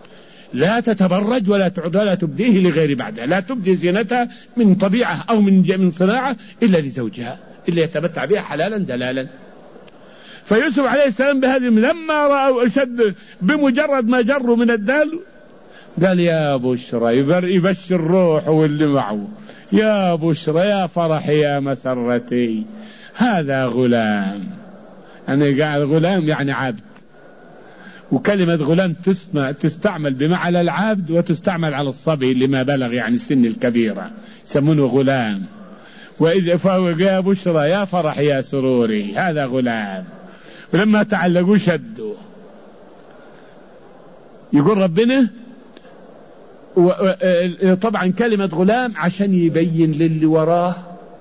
لا تتبرج ولا تعد ولا تبديه لغير بعدها، لا تبدي زينتها من طبيعة أو من من صناعة إلا لزوجها، إلا يتمتع بها حلالا دلالا. فيوسف عليه السلام بهذه لما رأوا أشد بمجرد ما جروا من الدال قال يا بشرى، يبشر روحه واللي معه، يا بشرى يا فرحي يا مسرتي، هذا غلام. أنا قاعد غلام يعني عبد، وكلمة غلام تستعمل بمعنى العبد وتستعمل على الصبي اللي ما بلغ يعني السن الكبيرة، يسمونه غلام. وإذا فهو يا بشرى يا فرح يا سروري، هذا غلام. ولما تعلقوا شدوا. يقول ربنا طبعا كلمة غلام عشان يبين للي وراه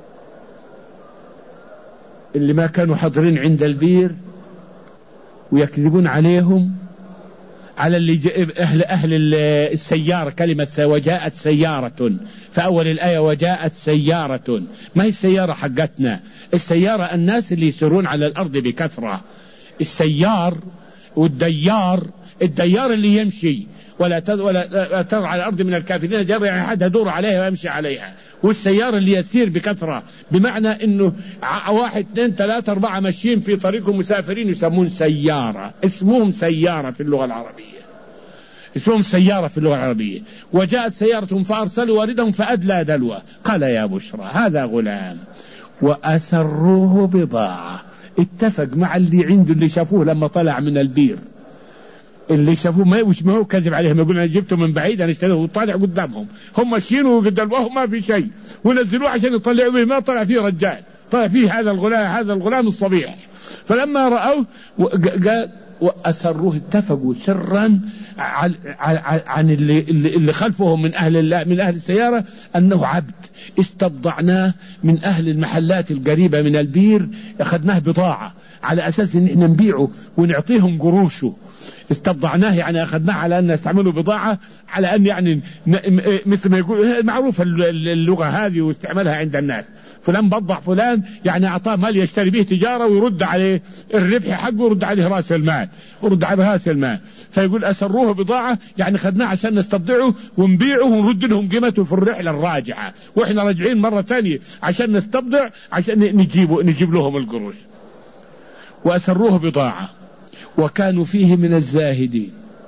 اللي ما كانوا حاضرين عند البير ويكذبون عليهم على اللي أهل, أهل السيارة. كلمة وجاءت سيارة فأول الآية وجاءت سيارة، ما هي السيارة حقتنا، السيارة الناس اللي يسيرون على الأرض بكثرة. السيار والديار، الديار اللي يمشي ولا ترى على الأرض من الكافرين جر، يعني حد يدور عليها ويمشي عليها. والسيارة اللي يسير بكثرة بمعنى إنه واحد اثنين ثلاثة أربعة ماشيين في طريقهم مسافرين يسمون سيارة، اسمهم سيارة في اللغة العربية، اسمهم سيارة في اللغة العربية. وجاءت سيارة فأرسلوا واردهم فأدلى دلوه قال يا بشرى هذا غلام. وأسروه بضاعة، اتفق مع اللي عنده اللي شافوه لما طلع من البير، اللي شافوه ما وش ما هو كذب عليهم، يقول انا جبته من بعيد انا اشتريته وطالع قدامهم، هم ماشيين وقدامهم ما في شيء ونزلوه عشان يطلعوا به، ما طلع فيه رجال، طلع فيه هذا الغلام، هذا الغلام الصبيح. فلما رأوه قال وأسروه، اتفقوا سرا عن, عن اللي, اللي خلفهم من أهل من أهل السيارة أنه عبد استبضعناه من أهل المحلات القريبة من البير، أخذناه بضاعة على أساس أن احنا نبيعه ونعطيهم قروشه. استبضعناه يعني أخذناه على أن نستعمله بضاعة، على أن يعني مثل ما يقول معروف اللغة هذه واستعمالها عند الناس، فلان بضع فلان يعني أعطاه مال يشتري به تجارة ويرد عليه الربح حقه ويرد عليه رأس المال ورد عليه رأس المال. فيقول أسروه بضاعة يعني خدناه عشان نستبضعه ونبيعه ونرد لهم قيمته في الرحلة الراجعة، وإحنا راجعين مرة ثانية عشان نستبضع عشان نجيب نجيب لهم القروش. وأسروه بضاعة وكانوا فيه من الزاهدين.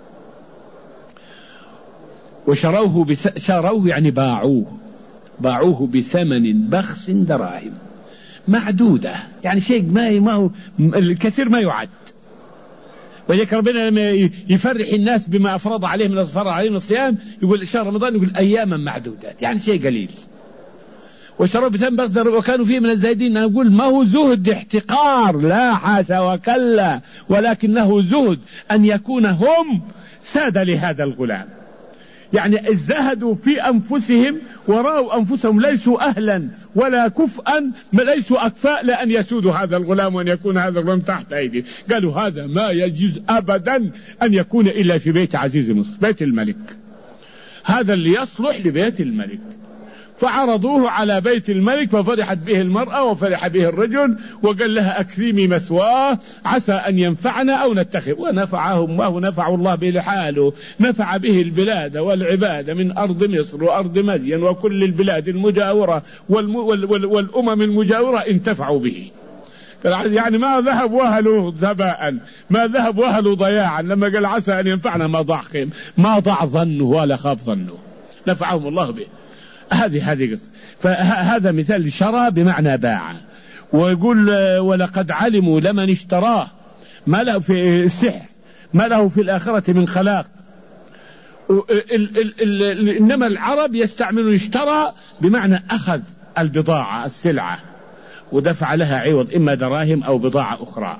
وشروه بس... شروه يعني باعوه باعوه بثمن بخس دراهم معدودة، يعني شيء ما ما هو الكثير ما يعد. ولذلك ربنا لما يفرح الناس بما أفرض عليهم من فرض عليهم الصيام يقول شهر رمضان يقول أياما معدودات، يعني شيء قليل. وشروا بثمن بخس وكانوا فيه من الزاهدين. نقول ما هو زهد احتقار، لا حاشا وكلا، ولكنه زهد أن يكون هم سادة لهذا الغلام، يعني ازدهدوا في أنفسهم ورأوا أنفسهم ليسوا أهلا ولا كفءا، ليسوا أكفاء لأن يسودوا هذا الغلام وأن يكون هذا الغلام تحت أيديه. قالوا هذا ما يجوز أبدا أن يكون إلا في بيت عزيز مصر، بيت الملك، هذا اللي يصلح لبيت الملك. فعرضوه على بيت الملك ففرحت به المرأة وفرح به الرجل وقال لها أكرمي مثواه عسى أن ينفعنا أو نتخذ. ونفعهم الله، نفع الله به لحاله، نفع به البلاد والعباد من أرض مصر وأرض مدين وكل البلاد المجاورة والم وال وال والأمم المجاورة انتفعوا به. يعني ما ذهب وهله ذباء، ما ذهب وهله ضياعا. لما قال عسى أن ينفعنا ما ضاع خيم، ما ضاع ظنه ولا خاب ظنه، نفعهم الله به. هذه هذه قصة. فهذا مثال شرى بمعنى باع. ويقول ولقد علموا لمن اشتراه ما له في السحر ما له في الآخرة من خلاق. ال ال ال إنما العرب يستعملون اشترى بمعنى أخذ البضاعة السلعة ودفع لها عوض إما دراهم أو بضاعة أخرى.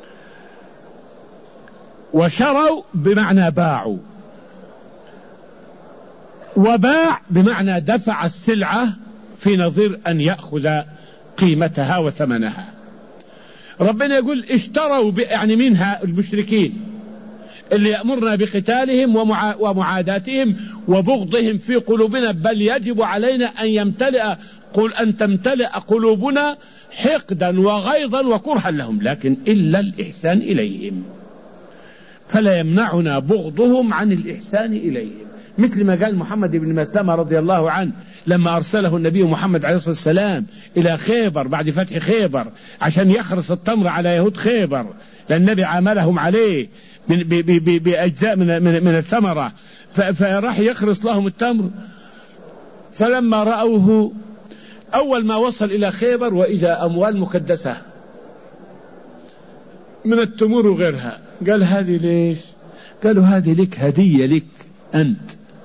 وشروا بمعنى باعوا، وباع بمعنى دفع السلعة في نظير أن يأخذ قيمتها وثمنها. ربنا يقول اشتروا يعني منها المشركين اللي يأمرنا بقتالهم ومعا ومعاداتهم وبغضهم في قلوبنا، بل يجب علينا أن يمتلئ قل أن تمتلئ قلوبنا حقدا وغيظا وكرها لهم، لكن إلا الإحسان إليهم، فلا يمنعنا بغضهم عن الإحسان إليهم. مثل ما قال محمد بن مسلمة رضي الله عنه لما أرسله النبي محمد عليه الصلاة والسلام إلى خيبر بعد فتح خيبر عشان يخرس التمر على يهود خيبر، لأن النبي عاملهم عليه بأجزاء من من الثمرة، فراح يخرس لهم التمر. فلما رأوه أول ما وصل إلى خيبر وإذا أموال مكدسة من التمور وغيرها، قال هذه ليش؟ قالوا هذه لك هدية لك أنت،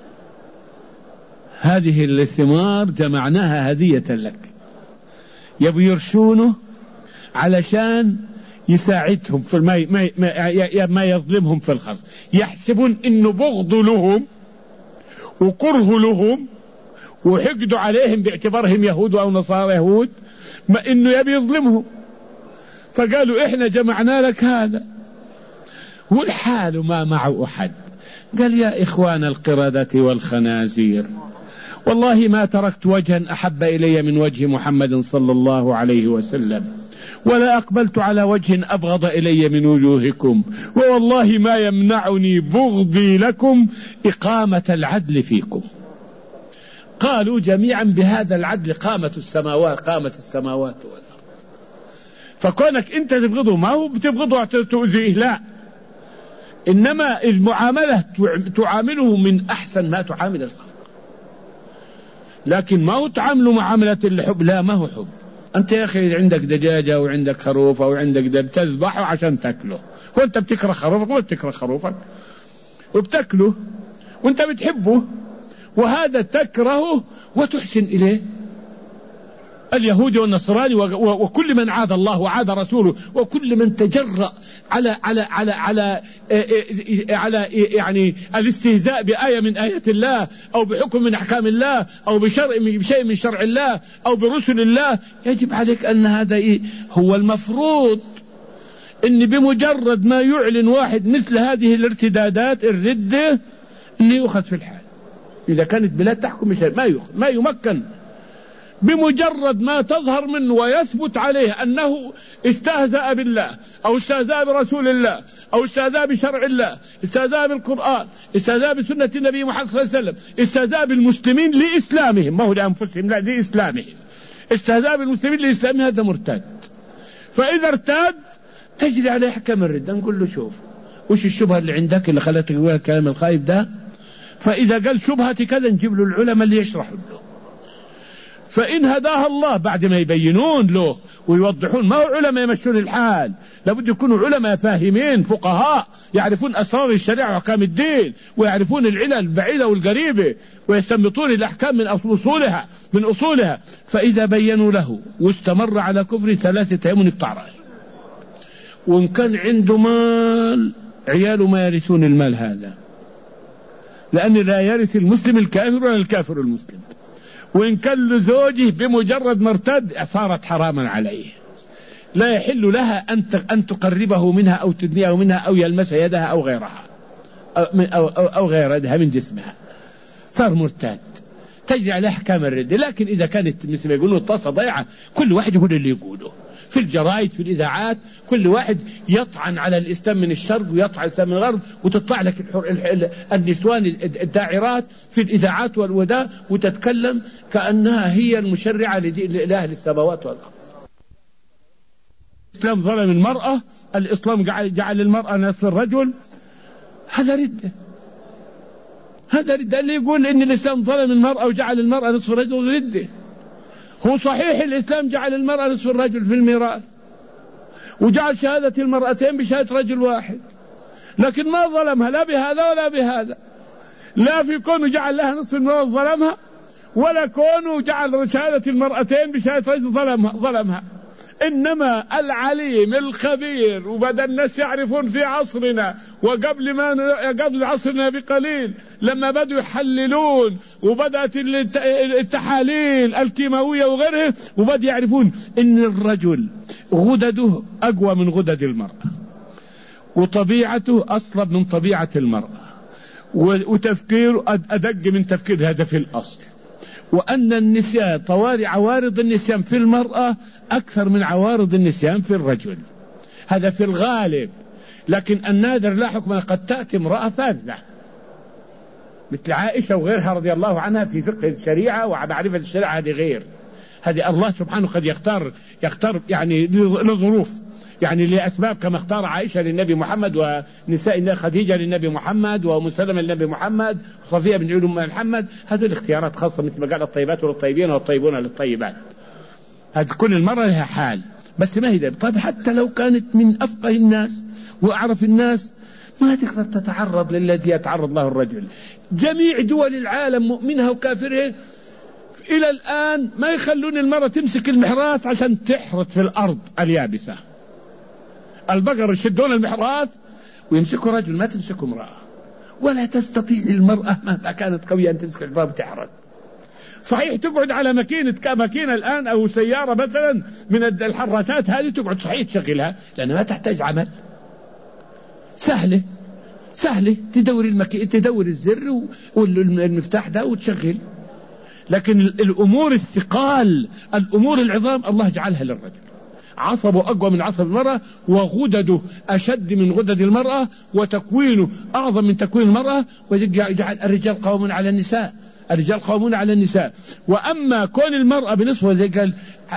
هذه الثمار جمعناها هدية لك. يبوا يرشونه علشان يساعدهم في ما ما ما يظلمهم في الخرص، يحسبون إنه بغض لهم وكره لهم وحقدوا عليهم باعتبارهم يهود أو نصارى يهود، ما إنه يبي يظلمهم، فقالوا إحنا جمعنا لك هذا والحال ما معه أحد. قال يا إخوان القردة والخنازير، والله ما تركت وجها أحب إلي من وجه محمد صلى الله عليه وسلم، ولا أقبلت على وجه أبغض إلي من وجوهكم، ووالله ما يمنعني بغضي لكم إقامة العدل فيكم. قالوا جميعا بهذا العدل قامت السماوات قامت السماوات والأرض. فكونك أنت تبغضه ما هو بتبغضه تؤذيه، لا، إنما المعاملة تعامله من أحسن ما تعامل الخلق، لكن ما هو تعامله معاملة الحب، لا ما هو حب. أنت يا أخي عندك دجاجة وعندك خروف أو عندك دب تذبحه عشان تأكله، وأنت بتكره خروفك وبتكره خروفك وبتأكله وأنت بتحبه، وهذا تكرهه وتحسن إليه. اليهودي والنصراني وكل من عاد الله وعاد رسوله وكل من تجرأ على على على على على يعني الاستهزاء بآية من آيات الله أو بحكم من أحكام الله أو بشرع بشيء من شرع الله أو برسل الله، يجب عليك أن هذا هو المفروض، إن بمجرد ما يعلن واحد مثل هذه الارتدادات الردة إنه يؤخذ في الحال. إذا كانت بلاد تحكم بشيء ما يؤخذ ما يمكن، بمجرد ما تظهر منه ويثبت عليه أنه استهزأ بالله أو استهزأ برسول الله أو استهزأ بشرع الله، استهزأ بالقرآن، استهزأ بسنة النبي محمد صلى الله عليه وسلم، استهزأ بالمسلمين لإسلامهم، ما هو لأنفسهم، لا لإسلامهم، استهزأ بالمسلمين لإسلامهم، هذا مرتد. فإذا ارتد تجري عليه حكم الردة، نقول له شوف وش الشبهة اللي عندك اللي خلتك تقول الكلام الخايب ده؟ فإذا قال شبهتي كذا نجيب له العلماء اللي يشرحوا له، فإن هداها الله بعد ما يبينون له ويوضحون، ما هو علماء يمشون الحال، لابد يكونوا علماء فاهمين فقهاء يعرفون أسرار الشريعة وأحكام الدين ويعرفون العلل البعيدة والقريبة ويستنبطون الأحكام من أصولها من أصولها. فإذا بينوا له واستمر على كفر ثلاثة أيام يقطع رأسه، وإن كان عنده مال عياله ما يرثون المال هذا، لأن لا يرث المسلم الكافر ولا الكافر المسلم. وإن كان لزوجه بمجرد مرتد صارت حراما عليه، لا يحل لها أن تقربه منها أو تدنيه منها أو يلمس يدها أو غيرها أو, أو, أو, أو غير يدها من جسمها، صار مرتد تجري عليه أحكام الردة. لكن إذا كانت مثل ما يقولون الطاسة ضيعة، كل واحد يقول اللي يقوله في الجرائد في الإذاعات، كل واحد يطعن على الإسلام من الشرق ويطعن الإسلام من الغرب، وتطلع لك النسوان الداعرات في الإذاعات والوداء وتتكلم كأنها هي المشرعة لأهل السماوات والأرض. الإسلام ظلم المرأة، الإسلام جعل, جعل المرأة نصف الرجل، هذا ردة، هذا ردة. اللي يقول إن الإسلام ظلم المرأة وجعل المرأة نصف الرجل ردة. هو صحيح الإسلام جعل المرأة نصف الرجل في الميراث وجعل شهادة المرأتين بشهادة رجل واحد، لكن ما ظلمها لا بهذا ولا بهذا، لا في كونه جعل لها نصف الميراث ظلمها، ولا كونه جعل شهادة المرأتين بشهادة رجل ظلمها, ظلمها. إنما العليم الخبير، وبدأ الناس يعرفون في عصرنا وقبل ما قبل عصرنا بقليل لما بدأوا يحللون وبدأت التحاليل الكيماوية وغيرها، وبدأوا يعرفون إن الرجل غدده أقوى من غدد المرأة، وطبيعته أصلب من طبيعة المرأة، وتفكيره أدق من تفكير هذا في الأصل، وأن النسيان طوارئ عوارض النسيان في المرأة أكثر من عوارض النسيان في الرجل، هذا في الغالب. لكن النادر لا حكم، قد تأتي امرأة فاذة مثل عائشة وغيرها رضي الله عنها في فقه الشريعة ومعرفة الشريعة، هذه غير. هذه الله سبحانه قد يختار يختار يعني لظروف، يعني لأسباب، كما اختار عائشة للنبي محمد، ونساء خديجة للنبي محمد، وأم سلمة للنبي محمد، وصفية بن أم محمد. هذه الاختيارات خاصة، مثل ما قال الطيبات للطيبين والطيبون للطيبات. هذه كل المرة لها حال، بس ما هي ده. طيب حتى لو كانت من أفقه الناس وأعرف الناس ما تقدر تتعرض للذي يتعرض له الرجل. جميع دول العالم مؤمنها وكافرها إلى الآن ما يخلون المرأة تمسك المحراث عشان تحرث في الأرض اليابسة. البقر يشدون المحراث ويمسكوا رجل، ما تمسكوا امرأة. ولا تستطيع المرأة مهما كانت قوية أن تمسك الباب وتحرث. صحيح تقعد على ماكينة كماكينة الآن أو سيارة مثلا من الحراثات هذه، تقعد صحيح تشغلها لأنها ما تحتاج عمل، سهلة سهلة، تدور المكي... تدور الزر والمفتاح ده وتشغل. لكن الأمور الثقال، الأمور العظام، الله جعلها للرجل. عصبه أقوى من عصب المرأة، وغدده أشد من غدد المرأة، وتكوينه أعظم من تكوين المرأة. ويجعل الرجال قوامون على النساء، الرجال قوامون على النساء. وأما كون المرأة بنصف زي قال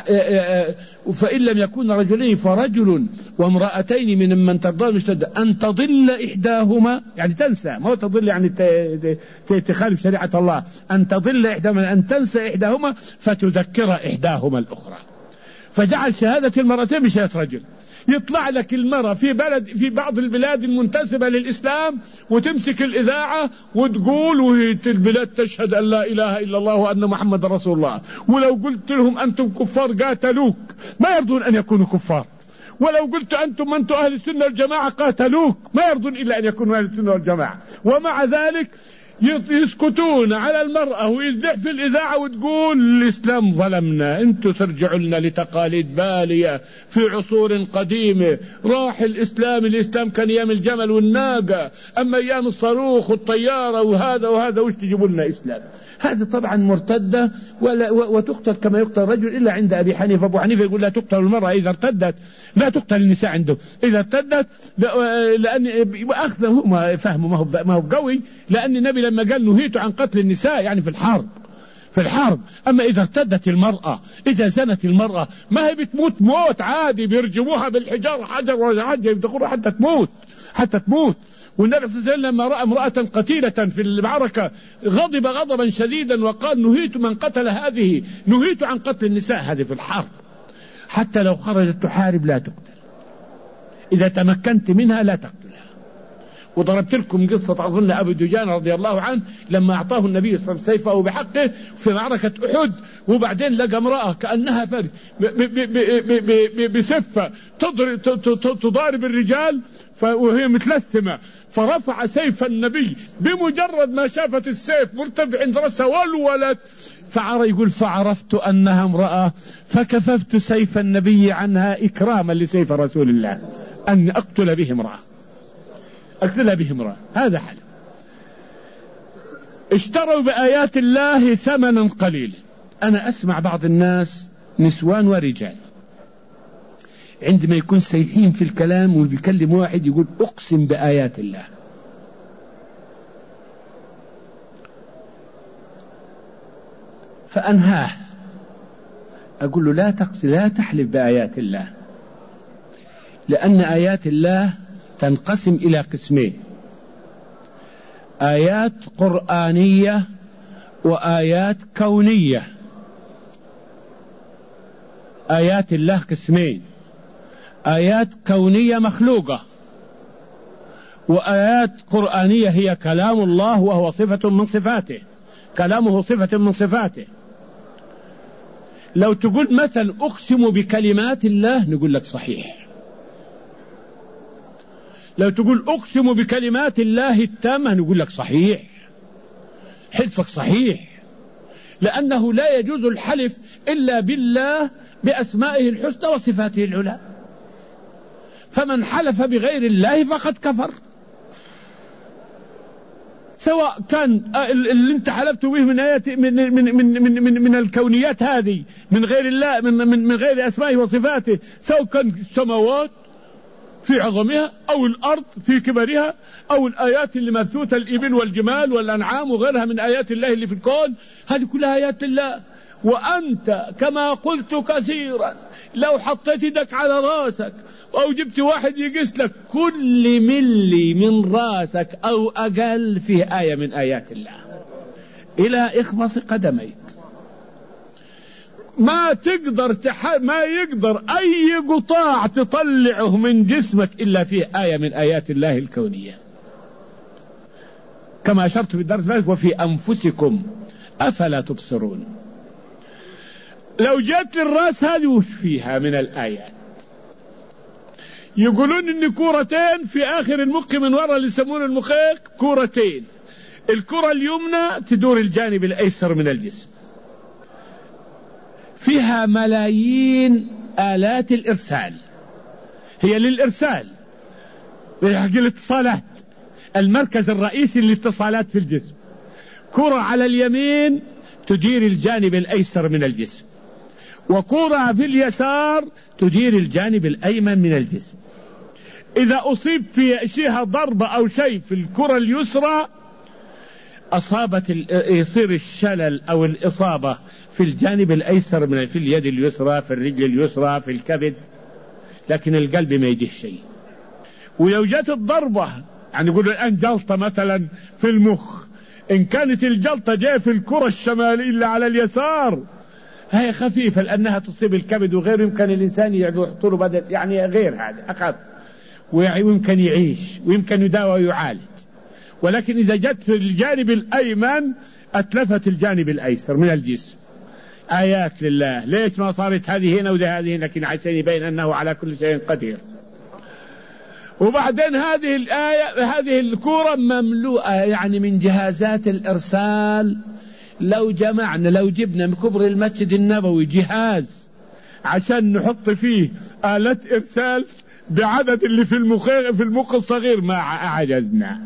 فإن لم يكون رجلين فرجل وامرأتين من من ترضون أن تضل إحداهما، يعني تنسى، ما هو تضل يعني تخالف شريعة الله، أن تضل إحداهما، أن تنسى إحداهما فتذكر إحداهما الأخرى. فجعل شهادة المرأتين بشهادة رجل. يطلع لك المرأة في بلد في بعض البلاد المنتسبة للإسلام وتمسك الإذاعة وتقول وهي البلاد تشهد أن لا إله إلا الله وأن محمد رسول الله، ولو قلت لهم أنتم كفار قاتلوك، ما يرضون أن يكونوا كفار. ولو قلت أنتم أنتم أهل السنة والجماعة قاتلوك، ما يرضون إلا أن يكونوا أهل السنة والجماعة. ومع ذلك يسكتون على المرأة ويذح في الإذاعة وتقول الإسلام ظلمنا، انتوا ترجعوا لنا لتقاليد بالية في عصور قديمة. راح الإسلام، الإسلام كان أيام الجمل والناقة، أما أيام الصاروخ والطيارة وهذا وهذا وش تجيبوا لنا إسلام؟ هذا طبعا مرتدة ولا وتقتل كما يقتل الرجل، إلا عند أبي حنيفة. أبو حنيفة يقول لا تقتل المرأة إذا ارتدت، لا تقتل النساء عنده إذا ارتدت، لأن أخذه ما فهمه ما هو ما هو قوي، لأن النبي لما قال نهيت عن قتل النساء يعني في الحرب في الحرب. أما إذا ارتدت المرأة، إذا زنت المرأة، ما هي بتموت موت عادي، بيرجموها بالحجارة حجر ولا حجر يدخلوا حتى تموت حتى تموت. والنبي صلى الله عليه وسلم لما رأى امرأة قتيلة في المعركة غضب غضبا شديدا وقال نهيت من قتل هذه، نهيت عن قتل النساء هذه في الحرب. حتى لو خرجت تحارب لا تقتل، إذا تمكنت منها لا تقتلها. وضربت لكم قصة أظن أبو دجان رضي الله عنه لما أعطاه النبي صلى الله عليه وسلم سيفه بحقه في معركة أحد، وبعدين لقى امرأة كأنها فارس بسفة تضارب الرجال وهي متلثمة، فرفع سيف النبي بمجرد ما شافت السيف مرتفع عند رأسها والولد، فعرى يقول فعرفت أنها امرأة فكففت سيف النبي عنها إكراما لسيف رسول الله، أن أقتل به امرأة أقتلها به امرأة. هذا حل. اشتروا بآيات الله ثمنا قليلا. أنا أسمع بعض الناس نسوان ورجال عندما يكون سيحين في الكلام وبيكلم واحد يقول أقسم بآيات الله، فأنهاه أقول له لا تقسم، لا تحلف بآيات الله، لأن آيات الله تنقسم إلى قسمين: آيات قرآنية وآيات كونية. آيات الله قسمين: آيات كونية مخلوقة، وآيات قرآنية هي كلام الله وهو صفة من صفاته، كلامه صفة من صفاته. لو تقول مثلا أقسم بكلمات الله نقول لك صحيح. لو تقول أقسم بكلمات الله التامة نقول لك صحيح، حلفك صحيح، لأنه لا يجوز الحلف إلا بالله بأسمائه الحسنى وصفاته العلى. فمن حلف بغير الله فقد كفر، سواء كان اللي انت حلفت به من آيات من من من من, من, من الكونيات هذه من غير الله، من من, من غير أسمائه وصفاته، سواء كان السماوات في عظمها أو الأرض في كبرها أو الآيات اللي مبثوثة الإبل والجمال والأنعام وغيرها من آيات الله اللي في الكون، هذه كلها آيات الله. وأنت كما قلت كثيرا لو حطيت يدك على راسك أو جبت واحد يقيس لك كل ملي من راسك أو أقل فيه آية من آيات الله إلى إخمص قدميك. ما تقدر تح... ما يقدر أي قطاع تطلعه من جسمك إلا فيه آية من آيات الله الكونية، كما أشرت في الدرس ذلك وفي أنفسكم أفلا تبصرون. لو جات للرأس هذه وش فيها من الآيات؟ يقولون إن كورتين في آخر المخ من وراء اللي يسمونه المخيق، كورتين، الكرة اليمنى تدور الجانب الأيسر من الجسم، فيها ملايين آلات الإرسال، هي للإرسال حق الاتصالات، المركز الرئيسي للاتصالات في الجسم. كرة على اليمين تدير الجانب الأيسر من الجسم، وكرة في اليسار تدير الجانب الأيمن من الجسم. إذا أصيب في شيء ضربة أو شيء في الكرة اليسرى أصابت يصير الشلل أو الإصابة في الجانب الأيسر من في اليد اليسرى، في الرجل اليسرى، في الكبد، لكن القلب ما يديه شيء. ولو جت الضربة يعني يقول الآن جلطة مثلا في المخ، إن كانت الجلطة جاء في الكرة الشمالية اللي على اليسار هي خفيفة لأنها تصيب الكبد وغيره، يمكن الإنسان يحط له بدل يعني غير هذا أخف ويمكن يعيش ويمكن يداوى ويعالج. ولكن إذا جت في الجانب الأيمن أتلفت الجانب الأيسر من الجسم. آيات لله. ليش ما صارت هذه هنا وده هذه، لكن عشان يبين أنه على كل شيء قدير. وبعدين هذه الآية هذه الكرة مملوءة يعني من جهازات الإرسال. لو جمعنا لو جبنا من كبر المسجد النبوي جهاز عشان نحط فيه آلة إرسال بعدد اللي في المخ في المخ الصغير ما عجزنا.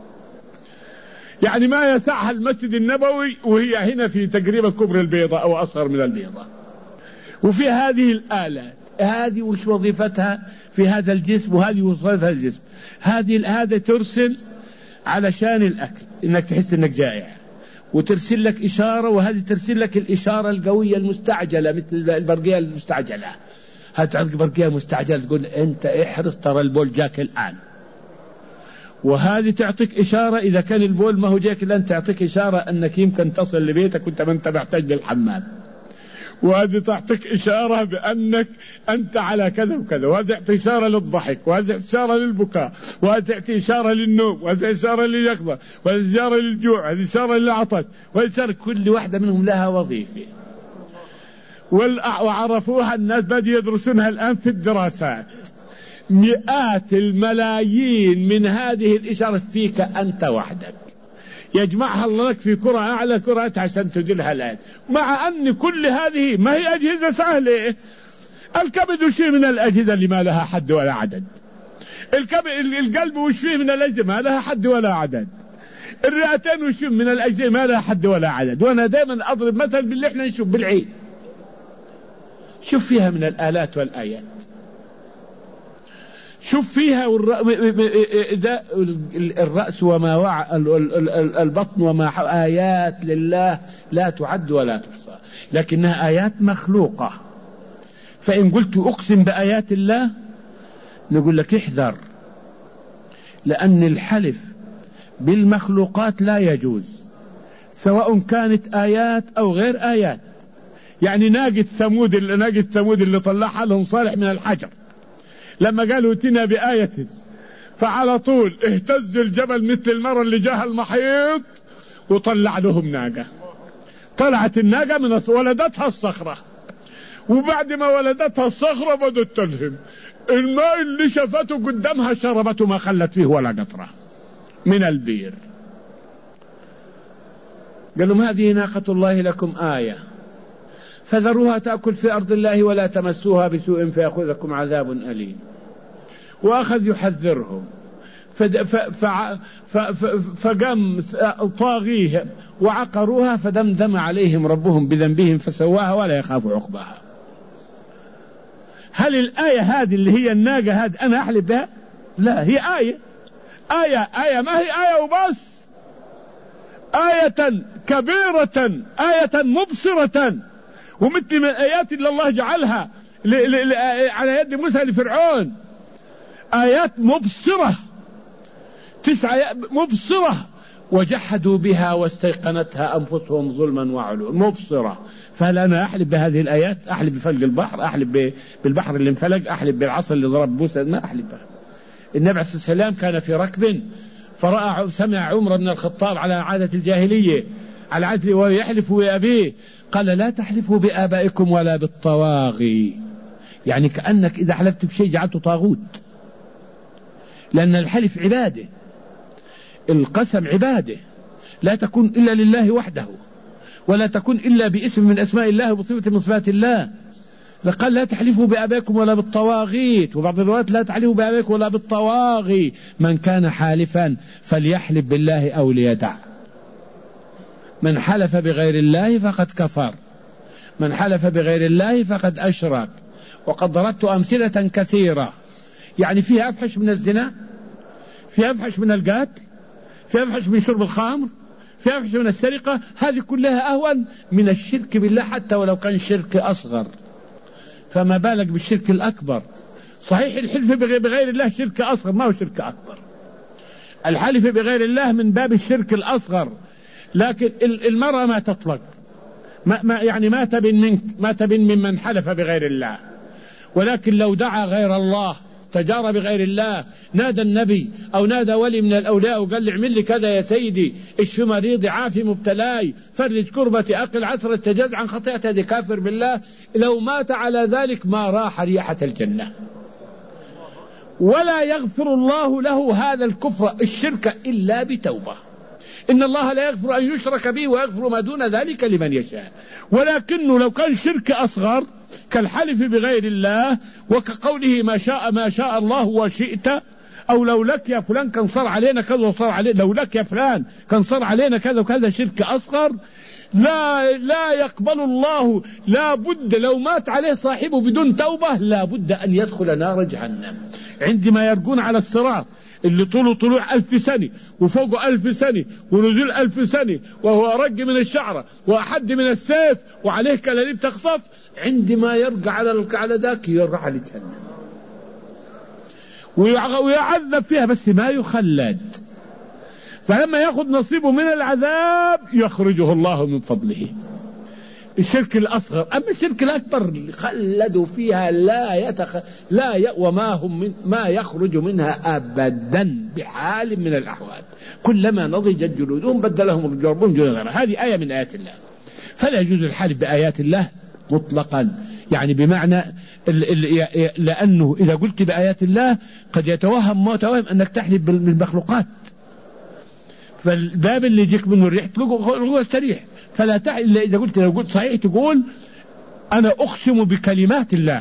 يعني ما يسعها المسجد النبوي وهي هنا في تقريبا كبر البيضة أو أصغر من البيضة. وفي هذه الآلات هذه وش وظيفتها في هذا الجسم، وهذه وظيفتها الجسم. هذه هذا ترسل علشان الأكل إنك تحس إنك جائع، وترسل لك إشارة، وهذه ترسل لك الإشارة القوية المستعجلة مثل البرقية المستعجلة. هتعطيك برقية مستعجلة تقول أنت احرص ترى البول جاك الآن. وهذه تعطيك إشارة إذا كان البول ما هو جاك الآن، تعطيك إشارة أنك يمكن تصل لبيتك وأنت ما أنت محتاج للحمام. وهذه تعطيك إشارة بأنك أنت على كذا وكذا، وهذه تعطي إشارة للضحك، وهذه إشارة للبكاء، وهذه تعطي إشارة للنوم، وهذه إشارة لليقظة، وهذه إشارة للجوع، وهذه إشارة للعطش، وهذه إشارة. كل واحدة منهم لها وظيفة وعرفوها الناس بدأوا يدرسونها الآن في الدراسات. مئات الملايين من هذه الإشارة فيك أنت وحدك، يجمعها الله لك في كرة أعلى كرة عشان تدلها الآن. مع أن كل هذه ما هي أجهزة سهلة. الكبد شيء من الأجهزة اللي ما لها حد ولا عدد. القلب وش فيه من الأجهزة ما لها حد ولا عدد. الرئتين وش فيه من الأجهزة ما لها حد ولا عدد. وأنا دائما أضرب مثل باللي احنا نشوف بالعين، شوف فيها من الآلات والآيات، شوف فيها الرأس وما وعى البطن وما آيات لله لا تعد ولا تحصى، لكنها آيات مخلوقة. فإن قلت أقسم بآيات الله نقول لك احذر، لأن الحلف بالمخلوقات لا يجوز سواء كانت آيات أو غير آيات. يعني ناقة ثمود ناقة ثمود اللي طلعها لهم صالح من الحجر لما قالوا اتنا بآية، فعلى طول اهتز الجبل مثل المرة اللي جاها المحيط وطلع لهم ناقة. طلعت الناقة من ولدتها الصخرة، وبعد ما ولدتها الصخرة بدأت تلهم الماء اللي شفته قدامها شربته ما خلت فيه ولا قطرة من البير. قالوا هذه ناقة الله لكم آية فذروها تأكل في أرض الله ولا تمسوها بسوء فيأخذكم عذاب أليم. وأخذ يحذرهم فقام طاغيهم وعقروها فدمدم عليهم ربهم بذنبهم فسواها ولا يخاف عقباها. هل الآية هذه اللي هي الناقة هذه أنا أحلف بها؟ لا، هي آية آية آية ما هي آية وبس، آية كبيرة، آية مبصرة، ومثل من الآيات اللي الله جعلها ل ل ل على يد موسى لفرعون، آيات مبصرة، تسعة مبصرة، وجحدوا بها واستيقنتها أنفسهم ظلما وعلوا، مبصرة. فهل أنا أحلف بهذه الآيات؟ أحلف بفلق البحر، أحلف بالبحر اللي انفلق، أحلف بالعصا اللي ضرب موسى؟ ما أحلف بها. النبي عليه الصلاة والسلام كان في ركب فرأى سمع عمر بن الخطاب على عادة الجاهلية، على عادة ويحلف بأبيه، قال لا تحلفوا بآبائكم ولا بالطواغي، يعني كأنك إذا حلفت بشيء جعلته طاغوت، لأن الحلف عبادة، القسم عبادة لا تكون إلا لله وحده، ولا تكون إلا باسم من أسماء الله وبصفة من صفات الله. فقال لا تحلفوا بآبائكم ولا بالطواغيت، وبعض الروايات لا تحلفوا بآبائكم ولا بالطواغي، من كان حالفا فليحلف بالله أو ليدع. من حلف بغير الله فقد كفر، من حلف بغير الله فقد أشرك. وقد ضربت أمثلة كثيرة، يعني فيها أفحش من الزنا، فيها أفحش من القتل، فيها أفحش من شرب الخمر، فيها أفحش من السرقة، هذه كلها أهون من الشرك بالله حتى ولو كان شرك أصغر، فما بالك بالشرك الأكبر. صحيح الحلف بغير الله شرك أصغر، ما هو شرك أكبر. الحلف بغير الله من باب الشرك الأصغر، لكن المرأة ما تطلق، ما ما يعني ما تبن منك، ما تبن ممن حلف بغير الله. ولكن لو دعا غير الله، تجار بغير الله، نادى النبي أو نادى ولي من الأولياء وقال لي اعمل لي كذا يا سيدي، اشف مريضي، عافي مبتلاي، فرج كربتي، أقل عثرة، تجاوز عن خطيئتي، هذا كافر بالله. لو مات على ذلك ما راح ريحة الجنة، ولا يغفر الله له هذا الكفر الشرك إلا بتوبة. إن الله لا يغفر أن يشرك به ويغفر ما دون ذلك لمن يشاء. ولكنه لو كان شرك أصغر كالحلف بغير الله، وكقوله ما شاء ما شاء الله وشئت، أو لو لك يا فلان كان صار علينا كذا وصار علينا، لو لك يا فلان كان صار علينا كذا وكذا، شرك أصغر لا لا يقبل الله، لا بد لو مات عليه صاحبه بدون توبة لا بد أن يدخل نار جهنم. عندما يرقون على الصراط اللي طوله طلوع ألف سنة وفوقه ألف سنة ونزول ألف سنة، وهو أرق من الشعرة وأحد من السيف وعليه كلاليب تخطف، عندما يرقى على على ذاك يرى على جهنم ويعذب فيها، بس ما يخلد. فلما يأخذ نصيبه من العذاب يخرجه الله من فضله. الشرك الأصغر. أما الشرك الأكبر خلدوا فيها لا يتخ... لا ي... وما هم من... ما يخرج منها أبدا بحال من الأحوال، كلما نضجت جلودهم بدلهم ربهم جلودا غيرها. هذه آية من آيات الله. فلا يجوز الحلف بآيات الله مطلقا، يعني بمعنى ال... ال... لأنه إذا قلت بآيات الله قد يتوهم متوهم أنك تحلف بالمخلوقات، فالباب اللي يجيك منه الريح تلقوه استريح. فلا تحل إلا إذا قلت لو قلت صحيح تقول أنا أقسم بكلمات الله،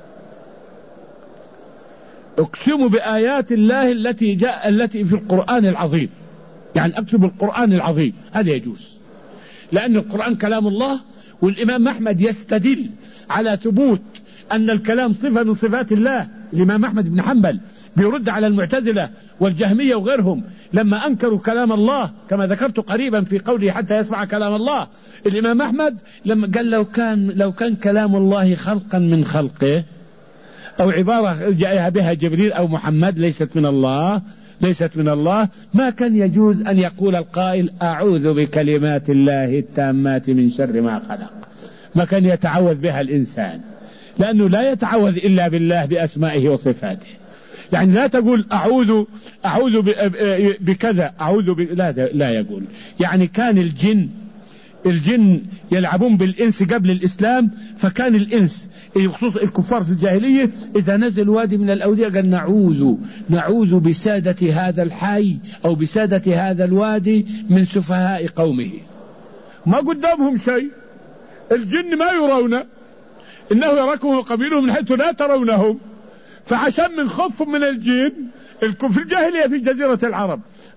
أقسم بآيات الله التي جاء التي في القرآن العظيم، يعني أقسم بالقرآن العظيم، هذا يجوز، لأن القرآن كلام الله. والإمام أحمد يستدل على ثبوت أن الكلام صفة من صفات الله. الإمام أحمد بن حنبل بيرد على المعتزلة والجهمية وغيرهم لما أنكروا كلام الله، كما ذكرت قريبا في قوله حتى يسمع كلام الله. الإمام أحمد لما قال لو كان لو كان كلام الله خلقا من خلقه، أو عبارة جاء بها جبريل أو محمد ليست من الله ليست من الله ما كان يجوز أن يقول القائل أعوذ بكلمات الله التامات من شر ما خلق. ما كان يتعوذ بها الإنسان، لأنه لا يتعوذ إلا بالله بأسمائه وصفاته. يعني لا تقول أعوذ أعوذ بكذا أعوذ ب... لا لا يقول. يعني كان الجن الجن يلعبون بالإنس قبل الإسلام، فكان الإنس بخصوص الكفار في الجاهلية إذا نزل وادي من الأودية قال نعوذ نعوذ بسادة هذا الحي أو بسادة هذا الوادي من سفهاء قومه. ما قدامهم شيء، الجن ما يرون، إنه يراكم وقبيله من حيث لا ترونهم. فعشان من خوفهم من الجن في الجاهلية في جزيرة العرب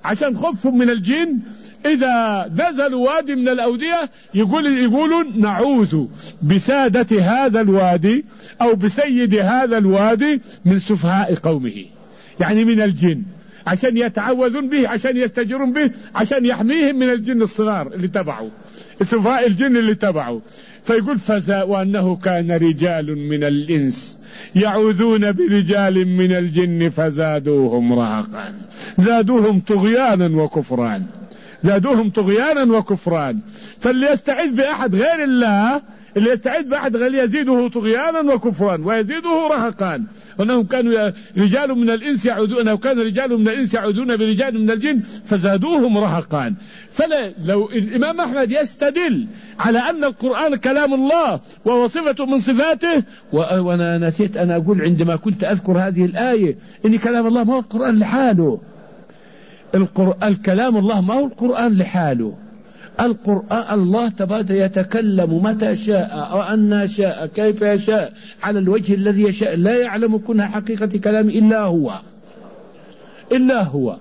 عشان خوفهم من الجن إذا نزلوا وادي من الأودية يقول يقولون نعوذ بسادة هذا الوادي أو بسيد هذا الوادي من سفهاء قومه، يعني من الجن، عشان يتعوذون به، عشان يستجرون به، عشان يحميهم من الجن الصغار اللي تبعوا، سفهاء الجن اللي تبعوا. فيقول فزا وأنه كان رجال من الإنس يعوذون برجال من الجن فزادوهم رهقا، زادوهم طغيانا وكفران، زادوهم طغيانا وكفران. فاللي يستعيذ بأحد غير الله، اللي يستعيذ بأحد غير يزيده طغيانا وكفران ويزيده رهقان. وأنهم كانوا رجال من الإنس يعوذون، أو كان رجال من الإنس يعوذون برجال من الجن فزادوهم رهقان. فلا لو الإمام أحمد يستدل على أن القرآن كلام الله وهو صفة من صفاته، وأنا نسيت أنا أقول عندما كنت أذكر هذه الآية إن كلام الله ما هو القرآن لحاله، القرآن كلام الله ما هو القرآن لحاله. القرآن الله تبارك يتكلم متى شاء وأن شاء كيف يشاء على الوجه الذي يشاء، لا يعلم كنها حقيقة كلام إلا هو إلا هو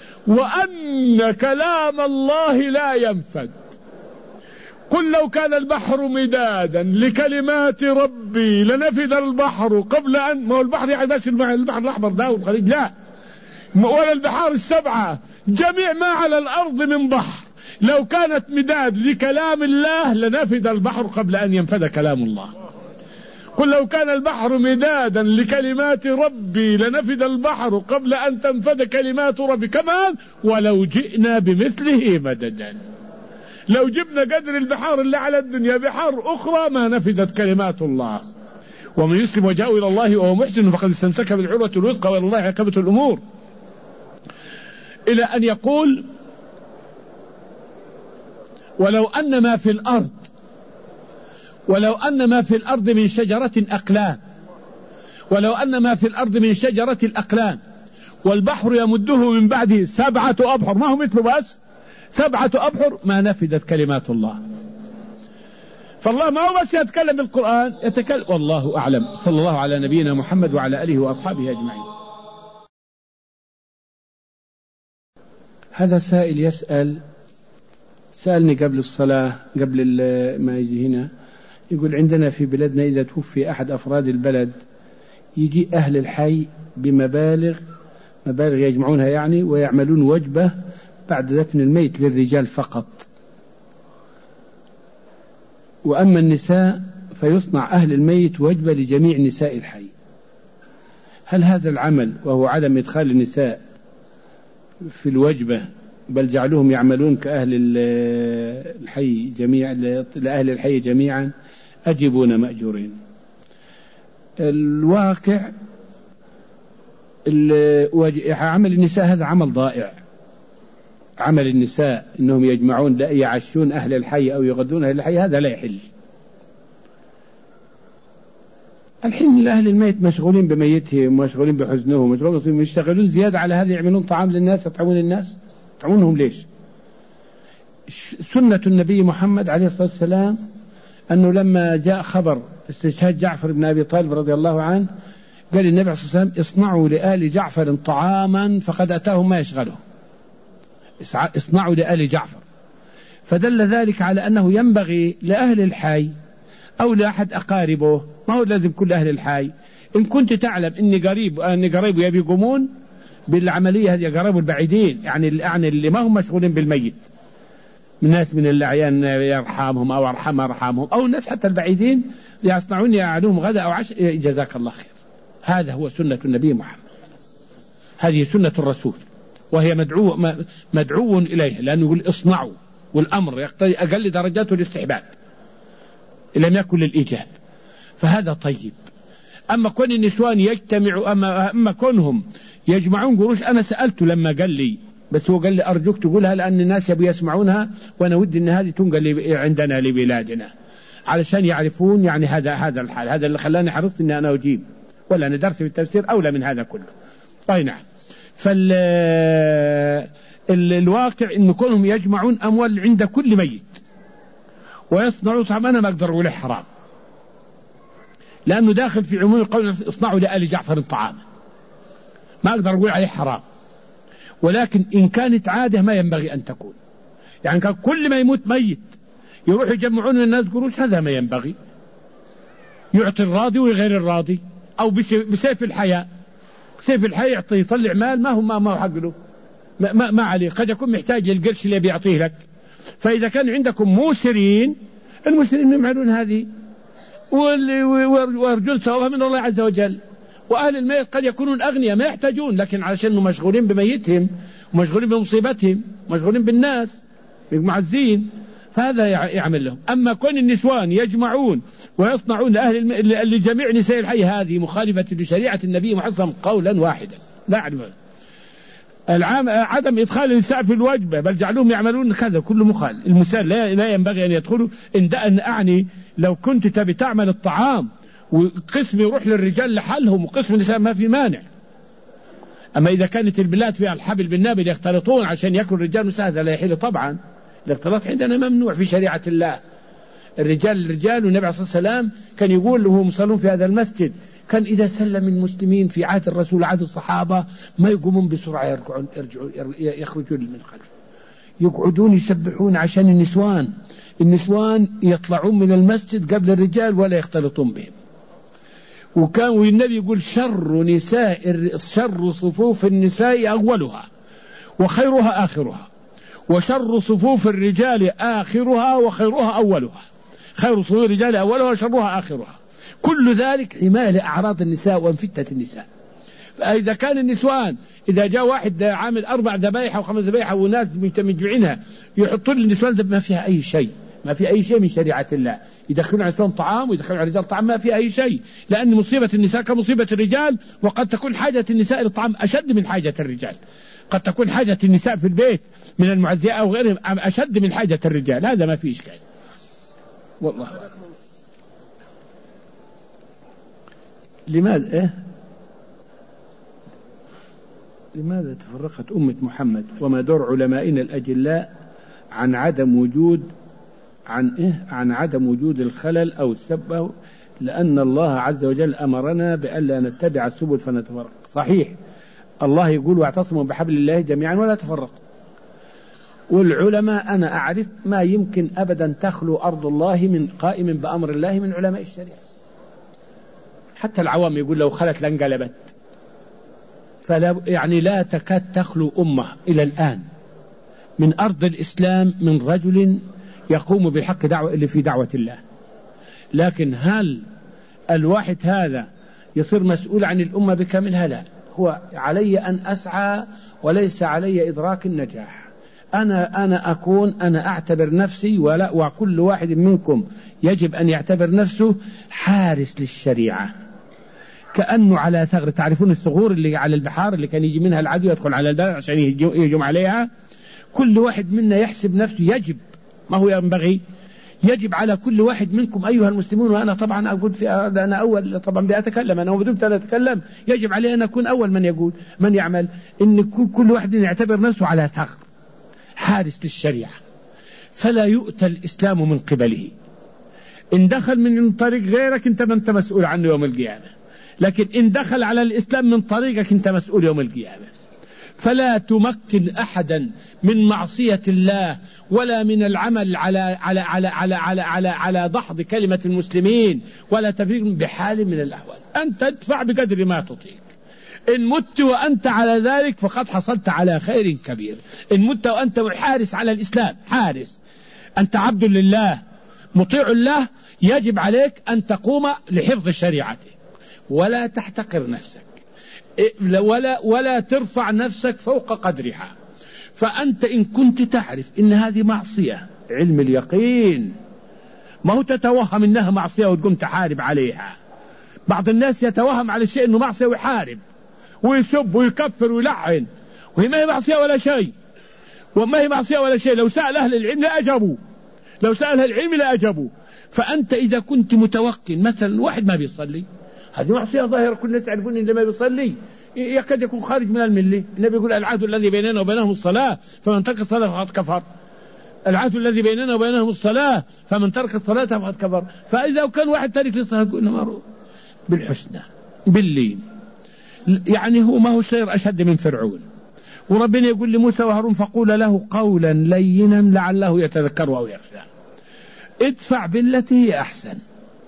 وأن كلام الله لا ينفد. قل لو كان البحر مدادا لكلمات ربي لنفد البحر قبل أن، ما هو البحر يعني بس البحر الأحمر ده والخليج، لا، ولا البحار السبعة، جميع ما على الأرض من بحر لو كانت مداد لكلام الله لنفد البحر قبل أن ينفد كلام الله. قل لو كان البحر مدادا لكلمات ربي لنفد البحر قبل أن تنفد كلمات ربي، كمان ولو جئنا بمثله مددا، لو جبنا قدر البحار اللي على الدنيا بحار أخرى ما نفدت كلمات الله. ومن يسلم وجاء إلى الله وهو محسن فقد استمسك بالعروة الوثقى وإلى الله عاقبة الأمور. إلى أن يقول ولو أن ما في الأرض ولو أن ما في الأرض من شجرة أقلام ولو أن ما في الأرض من شجرة الأقلام والبحر يمده من بعده سبعة أبحر، ما هو مثله بس سبعة أبحر ما نفدت كلمات الله. فالله ما هو بس يتكلم بالقرآن، يتكلم. والله أعلم. صلى الله على نبينا محمد وعلى آله وأصحابه أجمعين. هذا سائل يسأل، سألني قبل الصلاة قبل ما يجي هنا، يقول عندنا في بلدنا إذا توفي أحد أفراد البلد يجي أهل الحي بمبالغ مبالغ يجمعونها يعني، ويعملون وجبة بعد دفن الميت للرجال فقط، وأما النساء فيصنع أهل الميت وجبة لجميع نساء الحي. هل هذا العمل وهو عدم إدخال النساء في الوجبة بل جعلوهم يعملون كأهل الحي جميعا لأهل الحي جميعا أجبون مأجورين؟ الواقع عمل النساء هذا عمل ضائع. عمل النساء إنهم يجمعون يعشون أهل الحي أو يغدون أهل الحي هذا لا يحل. الحين أهل الميت مشغولين بميتهم ومشغولين بحزنهم مشغولين يشتغلون زيادة على هذا، يعملون طعام للناس يطعمون الناس، يطعمونهم ليش؟ سنة النبي محمد عليه الصلاة والسلام أنه لما جاء خبر استشهاد جعفر بن أبي طالب رضي الله عنه قال النبي عليه الصلاة والسلام اصنعوا لآل جعفر طعاما فقد أتاهم ما يشغلهم، اصنعوا لآل جعفر. فدل ذلك على أنه ينبغي لأهل الحي أو لأحد أقاربه، ما هو لازم كل أهل الحي، إن كنت تعلم إني قريب أني قريب يبي يقومون بالعملية هذه قريب البعيدين، يعني يعني اللي ما هم مشغولين بالميت من ناس من الأعيان يرحمهم أو أرحم أرحمهم أو الناس حتى البعيدين يصنعون يعلوم غدا أو عشاء، جزاك الله خير. هذا هو سنة النبي محمد، هذه سنة الرسول وهي مدعو مدعو إليها، لأنه يقول اصنعوا والأمر يقتضي أقل درجاته الاستحباب لم يكن للإيجاب، فهذا طيب. أما كون النسوان يجتمعوا أما, أما كونهم يجمعون قروش، أنا سألته لما قال لي، بس هو قال لي أرجوك تقولها لأن الناس يبوا يسمعونها وأنا ودي أن هذه تنقل عندنا لبلادنا علشان يعرفون يعني هذا هذا الحال. هذا اللي خلاني حرصت أن أنا أجيب، ولا أنا درس في التفسير أولى من هذا كله. أي نعم. فالواقع إن كونهم يجمعون أموال عند كل ميت ويصنعوا طعام، أنا ما أقدر أقول حرام لأنه داخل في عموم القول اصنعوا لآل جعفر طعاما، ما أقدر أقول عليه حرام. ولكن إن كانت عادة ما ينبغي أن تكون. يعني كان كل ما يموت ميت يروح يجمعون الناس قروش، هذا ما ينبغي. يعطي الراضي وغير الراضي، أو بسيف الحياة، سيف الحياة يعطي يطلع مال ما هو ما ما هو حق له، ما, ما, ما عليه، قد يكون محتاج للقرش اللي بيعطيه لك. فإذا كان عندكم موسرين، الموسرين يعملون هذه ويرجون ثوابها من الله عز وجل. وأهل الميت قد يكونون أغنياء ما يحتاجون، لكن علشان مشغولين بميتهم ومشغولين بمصيبتهم ومشغولين بالناس معزين، فهذا يعمل لهم. أما كون النسوان يجمعون ويصنعون لأهل الم... لجميع نساء الحي، هذه مخالفة لشريعة النبي محمد قولا واحدا لا أعرف. العام عدم إدخال النساء في الوجبة بل جعلوهم يعملون كذا، كله مخالف. النساء لا, لا ينبغي أن يدخلوا. إن أن أعني لو كنت تبي تعمل الطعام وقسم يروح للرجال لحالهم وقسم النساء ما في مانع. أما إذا كانت البلاد فيها الحبل بالنابل يختلطون عشان يأكل الرجال والنساء، هذا لا يحل طبعا. الاختلاط عندنا ممنوع في شريعة الله. الرجال الرجال، والنبي عليه الصلاة والسلام كان يقول وهم يصلون في هذا المسجد، كان إذا سلم المسلمين في عهد الرسول عهد الصحابة ما يقومون بسرعة، يرجعون يرجعون يخرجون من خلف، يقعدون يسبحون عشان النسوان النسوان يطلعون من المسجد قبل الرجال ولا يختلطون بهم. وكان والنبي يقول شر نساء شر صفوف النساء أولها وخيرها آخرها، وشر صفوف الرجال آخرها وخيرها أولها. خير صفوف الرجال أولها وشرها آخرها. كل ذلك حماية لأعراض النساء وانفتة النساء. فإذا كان النسوان إذا جاء واحد عامل أربع ذبائح أو خمس ذبائح وناس مجمعينها يحطون للنسوان ما فيها أي شيء، ما في أي شيء من شريعة الله. يدخلون على النسوان طعام ويدخلون على الرجال طعام، ما في أي شيء، لأن مصيبة النساء كمصيبة الرجال. وقد تكون حاجة النساء للطعام أشد من حاجة الرجال. قد تكون حاجة النساء في البيت من المعزية أو غيرهم أشد من حاجة الرجال، هذا ما فيه إشكال والله. لماذا إيه؟ لماذا تفرقت أمة محمد وما دور علمائنا الأجلاء عن عدم وجود عن إيه؟ عن عدم وجود الخلل أو السبب؟ لأن الله عز وجل أمرنا بألا نتبع السبل فنتفرق. صحيح، الله يقول واعتصموا بحبل الله جميعا ولا تفرقوا. والعلماء أنا أعرف ما يمكن أبدا تخلو أرض الله من قائم بأمر الله من علماء الشريعة. حتى العوام يقول لو خلت لانقلبت. فلا يعني لا تكاد تخلو أمة إلى الآن من أرض الإسلام من رجل يقوم بالحق دعوة اللي في دعوة الله. لكن هل الواحد هذا يصير مسؤول عن الأمة بكاملها؟ لا، هو علي أن أسعى وليس علي إدراك النجاح. أنا أنا أكون أنا أعتبر نفسي ولا وكل واحد منكم يجب أن يعتبر نفسه حارس للشريعة، كأنه على ثغر. تعرفون الثغور اللي على البحار اللي كان يجي منها العدو يدخل على البلد عشان يهجم عليها؟ كل واحد منا يحسب نفسه يجب، ما هو ينبغي، يجب على كل واحد منكم أيها المسلمون، وأنا طبعا أقول في أنا أول طبعا بأتكلم، أنا بدمت أنا أتكلم، يجب علي أن أكون أول من يقول من يعمل إن كل واحد يعتبر نفسه على ثغر حارس للشريعة، فلا يؤتى الإسلام من قبله. إن دخل من طريق غيرك أنت ما أنت مسؤول عنه يوم القيامة، لكن إن دخل على الإسلام من طريقك أنت مسؤول يوم القيامة. فلا تمكن أحدا من معصية الله ولا من العمل على على على على على على, على دحض كلمة المسلمين ولا تفريق بحال من الأحوال. أنت تدفع بقدر ما تطيق. إن مت وأنت على ذلك فقد حصلت على خير كبير. إن مت وأنت حارس على الإسلام، حارس، أنت عبد لله مطيع الله، يجب عليك أن تقوم لحفظ شريعته ولا تحتقر نفسك ولا ولا ترفع نفسك فوق قدرها. فأنت إن كنت تعرف إن هذه معصية علم اليقين، ما هو تتوهم إنها معصية وتقوم تحارب عليها. بعض الناس يتوهم على الشيء إنه معصية ويحارب ويسب ويكفر ويلعن، وهي ما هي معصية ولا شيء، وما هي معصية ولا شيء. لو سأل أهل العلم لا أجابوا، لو سأل أهل العلم لا أجابوا. فأنت إذا كنت متوقن مثلا واحد ما بيصلي، هذه معصية ظاهرة، كل الناس يعرفون إن ما بيصلي يكاد يكون خارج من الملة. النبي يقول العهد الذي بيننا وبينهم الصلاة فمن ترك الصلاة فقد كفر. العهد الذي بيننا وبينهم الصلاة فمن ترك الصلاة فقد كفر. فإذا كان واحد تارك للصلاة يقول بالحسنى باللين، يعني هو ما هو سير أشد من فرعون وربنا يقول لموسى وهارون فقول له قولا لينا لعله يتذكر أو يخشى. ادفع بالتي هي أحسن.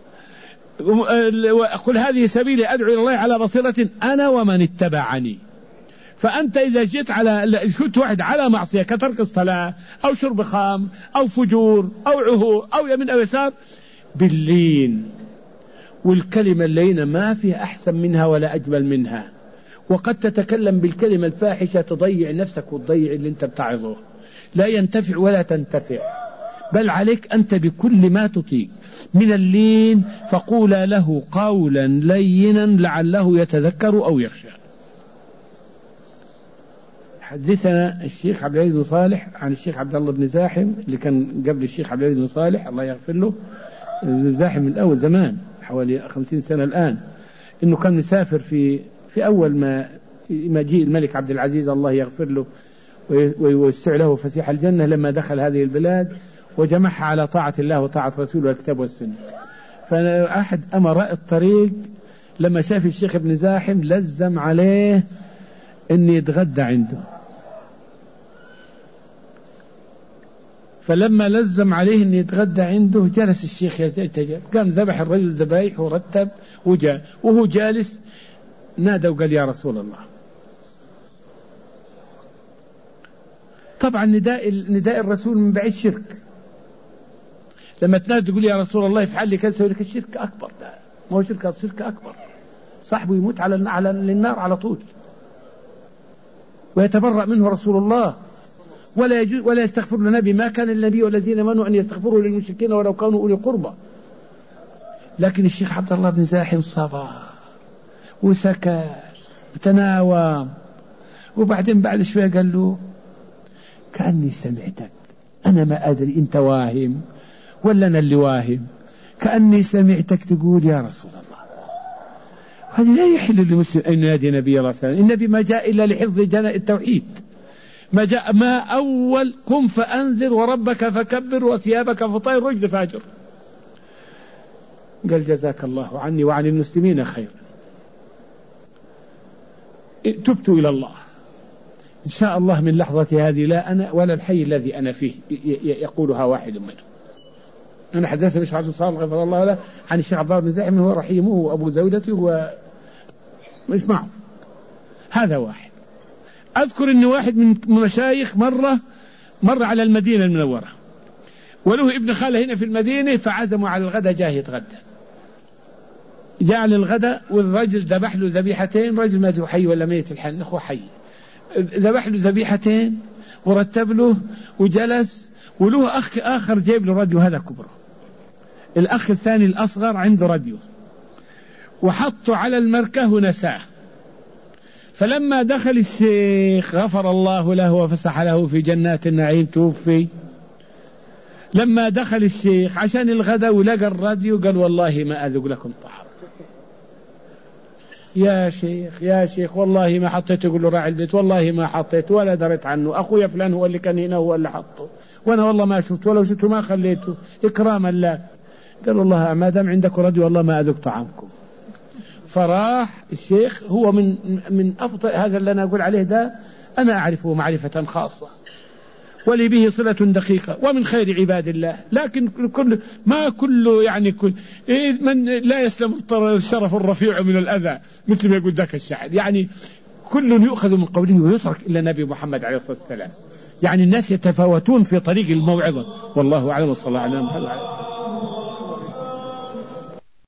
قل هذه سبيلي أدعو إلى الله على بصيرة أنا ومن اتبعني. فأنت إذا جيت على شفت واحد على معصية كترك الصلاة أو شرب خام أو فجور أو عهو أو يمين أو يسار، باللين، والكلمة اللينة ما فيها أحسن منها ولا أجمل منها. وقد تتكلم بالكلمة الفاحشة تضيع نفسك وتضيع اللي انت بتعظه، لا ينتفع ولا تنتفع. بل عليك أنت بكل ما تطيق من اللين فقولا له قولا لينا لعله يتذكر أو يخشى. حدثنا الشيخ عبد العزيز بن صالح عن الشيخ عبد الله بن زاحم اللي كان قبل الشيخ عبد العزيز بن صالح الله يغفر له، ابن زاحم من أول زمان حوالي خمسين سنة الآن، إنه كان مسافر في في أول ما مجيء الملك عبد العزيز الله يغفر له ويوسع له فسيح الجنة، لما دخل هذه البلاد وجمعها على طاعة الله وطاعة رسوله والكتاب والسنة. فأحد أمراء الطريق لما شاف الشيخ ابن زاحم لزم عليه إن يتغدى عنده، فلما لزم عليه أن يتغدى عنده جلس الشيخ يتجاب، قام ذبح الرجل ذبايح ورتب وجاء، وهو جالس نادى وقال يا رسول الله. طبعا نداء نداء الرسول من بعيد شرك، لما تنادي تقول يا رسول الله افعل لي كذا سوي لك، الشرك أكبر، ده ما هو شرك، الشرك أكبر صاحبه يموت على على النار على طول ويتبرأ منه رسول الله، ولا يجوز ولا يستغفر للنبي، ما كان النبي والذين آمنوا أن يستغفروا للمشركين ولو كانوا أولي قربى. لكن الشيخ عبد الله بن زاحم صبر وسكت وتناوم، وبعدين بعد شوية قال له كأني سمعتك، أنا ما أدري أنت واهم ولا أنا اللي واهم، كأني سمعتك تقول يا رسول الله. هذه لا يحل للمسلم أن ينادي نبي الله صلى الله عليه وسلم، النبي ما جاء إلا لحفظ جناء التوحيد، ما جاء ما أول قم فأنذر وربك فكبر وثيابك فطير رجز فاجر. قال جزاك الله عني وعن المسلمين خيرا، تبت إلى الله إن شاء الله من لحظة هذه، لا أنا ولا الحي الذي أنا فيه يقولها واحد منهم. أنا حدثت الشيخ عبد الصالح غفر الله له عن الشيخ عبد الله بن زاحم هو رحيمه وأبو زوجته ومش معه. هذا واحد. أذكر أن واحد من مشايخ مرة مر على المدينة المنورة وله ابن خاله هنا في المدينة، فعزموا على الغداء، جاه يتغدى، جاء للغداء والرجل ذبح له ذبيحتين، رجل ما ادري حي ولا ميت الحين، أخوه حي، ذبح له ذبيحتين ورتب له وجلس، وله أخ آخر جايب له راديو، هذا كبره، الأخ الثاني الأصغر عنده راديو، وحطه على المركة ونساه. فلما دخل الشيخ غفر الله له وفسح له في جنات النعيم توفي، لما دخل الشيخ عشان الغداء ولقى الراديو قال والله ما أذوق لكم طعام يا شيخ يا شيخ، والله ما حطيت، يقول له راعي البيت والله ما حطيت ولا دريت عنه، أخويا فلان هو اللي كان هنا هو اللي حطه، وأنا والله ما شفت، ولو شفته ما خليته إكراما له. قال والله ما دام عندك راديو والله ما أذوق طعامكم. فراح الشيخ، هو من من أفضل هذا اللي أنا أقول عليه ده، أنا أعرفه معرفة خاصة ولي به صلة دقيقة ومن خير عباد الله، لكن كل ما كله يعني كل من لا يسلم الشرف الرفيع من الأذى، مثل ما يقول ذاك الشاعر، يعني كل يؤخذ من قوله ويترك إلا نبي محمد عليه الصلاة والسلام. يعني الناس يتفاوتون في طريق الموعظة، والله أعلم، والصلاة على محمد.